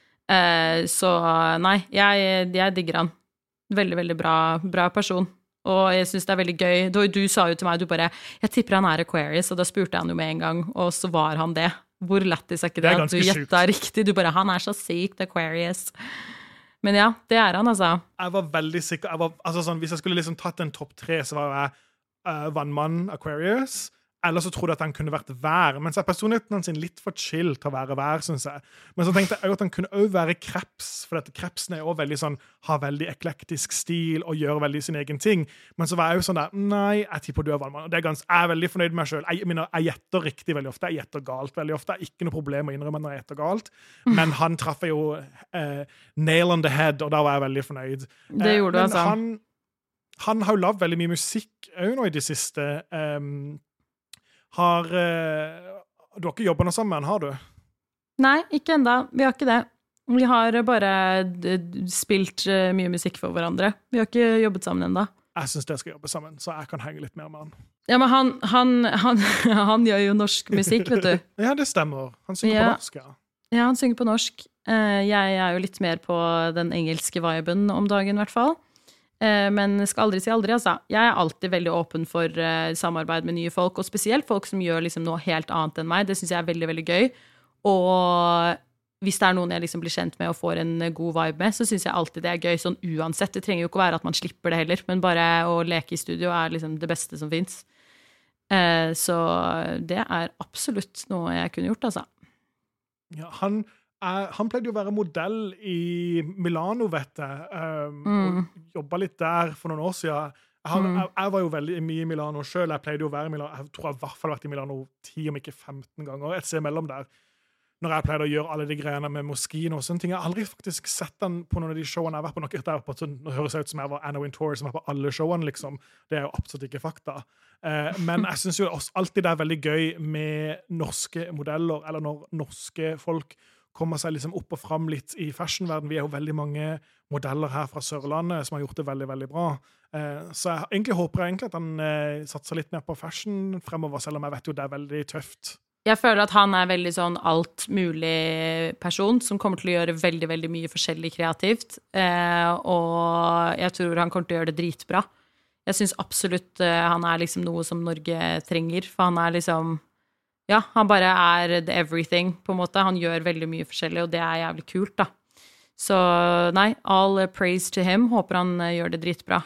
Så nei, jeg digger han. Veldig, veldig bra person. Og jeg synes det er veldig gøy. Du sa jo til meg, du bare, jeg tipper han er Aquarius, og da spurte jeg han jo med en gang, og så var han det. Hvor lættis er ikke det at du gjettet riktig? Du bare, han er så sykt Aquarius. Men ja, det er han, altså. Jeg var veldig sikker. Hvis jeg skulle liksom tatt en topp 3, så var jeg vannmann Aquarius, eller så tror jeg at han kunne vært vær, men så personligheten hans litt for chill til å være vær, synes jeg. Men så tenkte jeg at han kunne også være kreps, for at krepsen også veldig sånn, har veldig eklektisk stil og gjør veldig sin egen ting. Men så var jeg jo sånn der, nei, jeg tipper du er Valmann. Og det jeg er veldig fornøyd med meg selv. Jeg gjetter riktig veldig ofte, jeg gjetter galt veldig ofte. Ikke noe problem å innrømme når jeg gjetter galt. Men han traff jo nail on the head, og da var jeg veldig fornøyd. Det gjorde du, altså. Han har jo lavet veldig mye musikk også nå i det siste. Du har ikke jobbet noe sammen med han, har du? Nei, ikke enda. Vi har ikke det. Vi har bare spilt mye musikk for hverandre. Vi har ikke jobbet sammen enda. Jeg synes dere skal jobbe sammen, så jeg kan henge litt mer med han. Ja, men han gjør jo norsk musikk, vet du. Ja, det stemmer. Han synger på norsk, ja. Ja, han synger på norsk. Jeg er jo litt mer på den engelske viben om dagen, i hvert fall. Men skal aldri si aldri, altså. Jeg er alltid veldig åpen for samarbeid med nye folk, og spesielt folk som gjør liksom noe helt annet enn meg. Det synes jeg er veldig, veldig gøy. Og hvis det er noen jeg liksom blir kjent med og får en god vibe med, så synes jeg alltid det er gøy, sånn uansett. Det trenger jo ikke være at man slipper det heller, men bare å leke i studio er liksom det beste som finnes. Så det er absolutt noe jeg kunne gjort, altså. Ja, han pleide jo å være modell i Milano, vet jeg, og jobbet litt der for noen år siden. Jeg var jo veldig mye i Milano selv. Jeg pleide jo å være i Milano. Jeg tror jeg i hvert fall har vært i Milano 10, om ikke 15 ganger. Et sted mellom der. Når jeg pleide å gjøre alle de greiene med Moschino og sånne ting. Jeg har aldri faktisk sett den på noen av de showene jeg har vært på. Noe der på, nå høres jeg ut som jeg var Anna Wintour, som var på alle showene, liksom. Det er jo absolutt ikke fakta. Men jeg synes jo alltid det er veldig gøy med norske modeller, eller når norske folk kommer seg liksom opp og fram litt i fashionverden. Vi er jo veldig mange modeller her fra Sørlandet som har gjort det veldig, veldig bra. Så jeg håper at han satser litt mer på fashion fremover, selv om jeg vet jo det er veldig tøft. Jeg føler at han er veldig sånn alt mulig person, som kommer til å gjøre veldig, veldig mye forskjellig kreativt. Og jeg tror han kommer til å gjøre det dritbra. Jeg synes absolutt han er liksom noe som Norge trenger, for han er liksom... Ja, han bare er the everything, på en måte. Han gjør veldig mye forskjellig, og det er jævlig kult, da. Så nei, all praise to him. Håper han gjør det dritbra.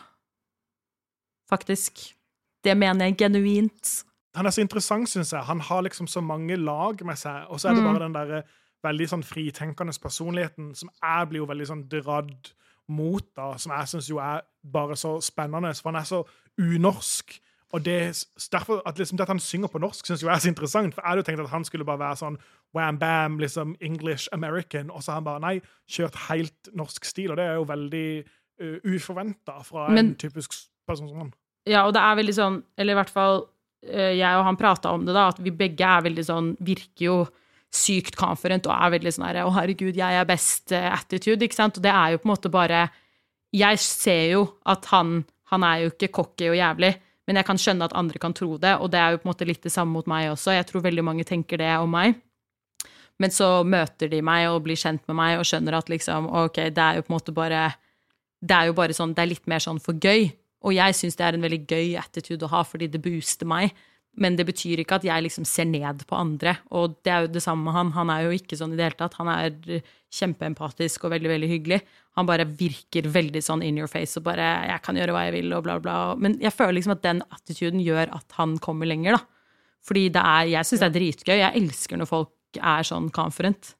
Faktisk. Det mener jeg genuint. Han er så interessant, synes jeg. Han har liksom så mange lag med seg, og så er det bare den der veldig sånn fritenkende personligheten som jeg blir jo veldig sånn dradd mot, da, som jeg synes jo er bare så spennende, for han er så unorsk. Og derfor at, liksom, at han synger på norsk synes jeg er så interessant, for jeg hadde jo tenkt at han skulle bare være sånn wham bam, liksom English American, og så har han bare, nei, kjørt helt norsk stil, og det er jo veldig uforventet fra en typisk person som han. Ja, og det er veldig sånn, eller i hvert fall jeg og han pratet om det da, at vi begge er veldig sånn, virker jo sykt confident, og er veldig sånn her, å herregud, jeg er best attitude, ikke sant? Og det er jo på en måte bare, jeg ser jo at han er jo ikke cocky og jævlig, men jeg kan skjønne at andre kan tro det, og det er jo på en måte litt det samme mot meg også. Jeg tror veldig mange tenker det om meg. Men så møter de meg og blir kjent med meg og skjønner at liksom, ok, det er jo på en måte bare, det er jo bare sånn, det er litt mer sånn for gøy. Og jeg synes det er en veldig gøy attitude å ha, fordi det booster meg. Men det betyr ikke at jeg liksom ser ned på andre. Og det er jo det samme med han. Han er jo ikke sånn i det hele tatt. Han er kjempeempatisk og veldig, veldig hyggelig. Han bare virker veldig sånn in your face og bare, jeg kan gjøre hva jeg vil og bla bla. Men jeg føler liksom at den attituden gjør at han kommer lenger da. Fordi jeg synes det er dritgøy. Jeg elsker når folk er sånn confident.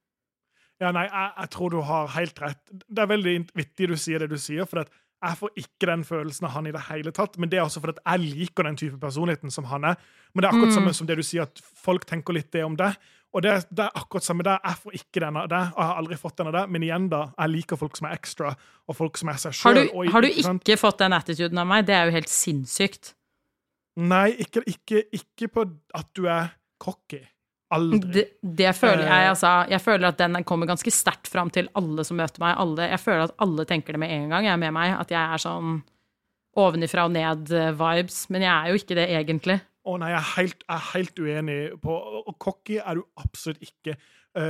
Ja, nei, jeg tror du har helt rett. Det er veldig vittig du sier det du sier, for jeg får ikke den følelsen av han i det hele tatt, men det er også fordi at jeg liker den type personligheten som han er. Men det er akkurat samme som det du sier, at folk tenker litt det om det. Og det er akkurat samme der. Jeg får ikke den av det, og jeg har aldri fått den av det. Men igjen da, jeg liker folk som er ekstra, og folk som er seg selv. Har du ikke fått den attituden av meg? Det er jo helt sinnssykt. Nei, ikke på at du er cocky. Aldri. Det føler jeg, altså. Jeg føler at den kommer ganske sterkt fram til alle som møter meg. Jeg føler at alle tenker det med en gang jeg er med meg, at jeg er sånn ovenifra og ned vibes, men jeg er jo ikke det egentlig. Nei, jeg er helt uenig på, og cocky er du absolutt ikke.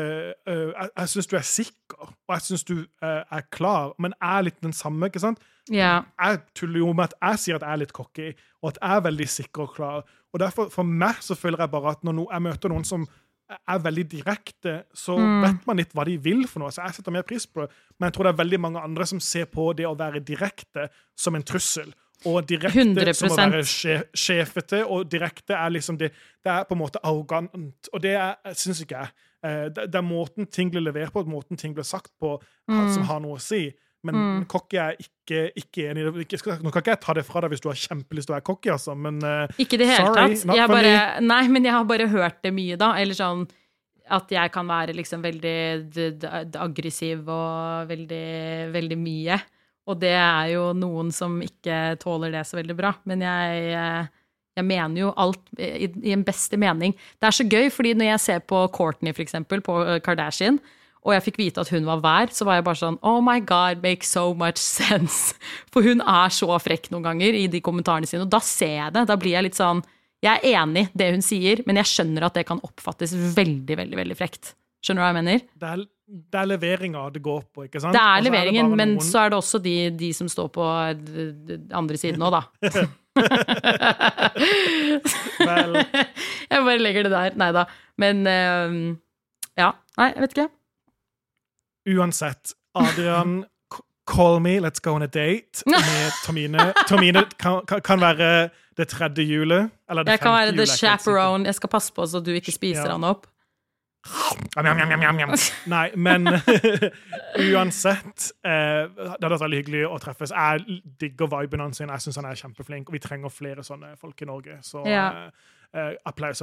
Jeg synes du er sikker, og jeg synes du er klar, men jeg er litt den samme, ikke sant? Yeah. Jeg tuller jo med at jeg sier at jeg er litt cocky, og at jeg er veldig sikker og klar. Og derfor, for meg så føler jeg bare at når jeg møter noen som er veldig direkte, så vet man litt hva de vil for noe, så jeg setter mer pris på det. Men jeg tror det er veldig mange andre som ser på det å være direkte som en trussel. og direkte 100%. som å være sjefete, og direkte liksom det på en måte arrogant, og det synes ikke jeg. Det måten ting blir levert på, måten ting blir sagt på, som har noe å si. Men cocky ikke enig. Nå kan ikke jeg ta det fra deg hvis du har kjempelyst til å være cocky, altså, men ikke det hele sorry, tatt. Nei, men jeg har bare hørt det mye da, eller sånn at jeg kan være liksom veldig aggressiv og veldig, veldig mye. Og det jo noen som ikke tåler det så veldig bra. Men jeg mener jo alt i en beste mening. Det så gøy, fordi når jeg ser på Kourtney for eksempel, på Kardashian, og jeg fikk vite at hun var vær, så var jeg bare sånn, oh my god, makes so much sense. For hun så frekk noen ganger i de kommentarene sine, og da ser jeg det. Da blir jeg litt sånn, jeg enig det hun sier, men jeg skjønner at det kan oppfattes veldig, veldig, veldig frekt. Skjønner du hva jeg mener? Det leveringen det går på, ikke sant? Det leveringen, men så det også de som står på andre siden nå, da. Vel. Jeg bare legger det der. Neida. Men, ja. Nei, jeg vet ikke. Uansett, Adrian, call me, let's go on a date med Tomine. Tomine kan være det 3. julet, eller det 5. julet. Jeg kan være the chaperone. Jeg skal passe på så du ikke spiser han opp. Nei, men uansett, det hadde vært veldig hyggelig å treffes. Jeg digger viben hans, jeg synes han kjempeflink, og vi trenger flere sånne folk i Norge. Så applaus.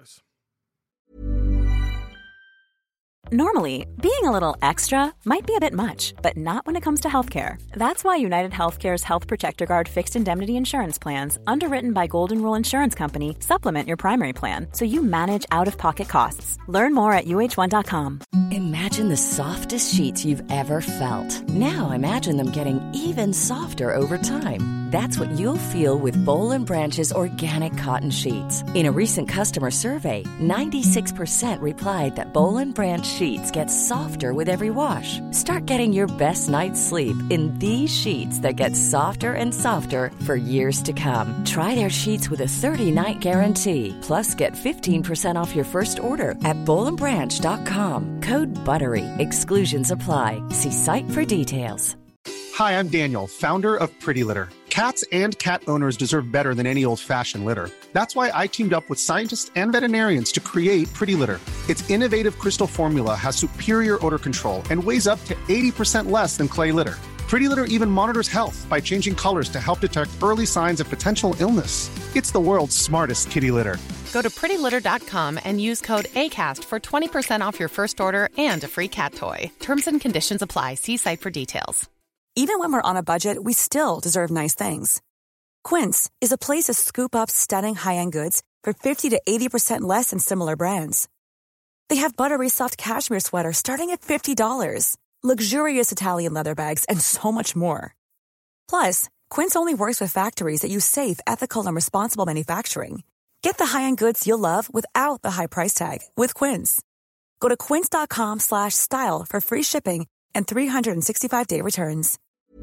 Normally, being a little extra might be a bit much, but not when it comes to healthcare. That's why United Healthcare's Health Protector Guard fixed indemnity insurance plans, underwritten by Golden Rule Insurance Company, supplement your primary plan so you manage out-of-pocket costs. Learn more at uh1.com. Imagine the softest sheets you've ever felt. Now imagine them getting even softer over time. That's what you'll feel with Boll & Branch's organic cotton sheets. In a recent customer survey, 96% replied that Boll & Branch sheets get softer with every wash. Start getting your best night's sleep in these sheets that get softer and softer for years to come. Try their sheets with a 30-night guarantee. Plus, get 15% off your first order at bollandbranch.com. Code BUTTERY. Exclusions apply. See site for details. Hi, I'm Daniel, founder of Pretty Litter. Cats and cat owners deserve better than any old-fashioned litter. That's why I teamed up with scientists and veterinarians to create Pretty Litter. Its innovative crystal formula has superior odor control and weighs up to 80% less than clay litter. Pretty Litter even monitors health by changing colors to help detect early signs of potential illness. It's the world's smartest kitty litter. Go to prettylitter.com and use code ACAST for 20% off your first order and a free cat toy. Terms and conditions apply. See site for details. Even when we're on a budget, we still deserve nice things. Quince is a place to scoop up stunning high-end goods for 50 to 80% less than similar brands. They have buttery soft cashmere sweaters starting at $50, luxurious Italian leather bags, and so much more. Plus, Quince only works with factories that use safe, ethical, and responsible manufacturing. Get the high-end goods you'll love without the high price tag with Quince. Go to quince.com/style for free shipping and 365-day returns.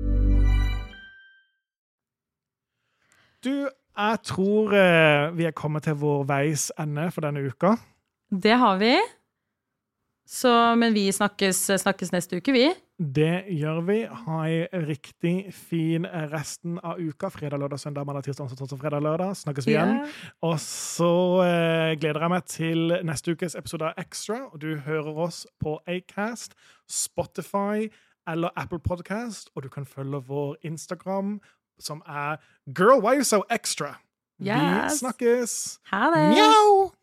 Du, jeg tror vi kommet til vår veis ende for denne uka. Det har vi. Men vi snakkes neste uke, vi. Det gjør vi. Ha en riktig fin resten av uka. Fredag, lørdag, søndag, mandag, tirsdag, onsdag, torsdag, fredag, lørdag. Snakkes vi igjen. Og så gleder jeg meg til neste ukes episode av Extra. Og du hører oss på Acast, Spotify eller Apple Podcast. Og du kan følge vår Instagram, som Girl, why are you so extra? Yes. Vi snakkes. Ha det. Mjau!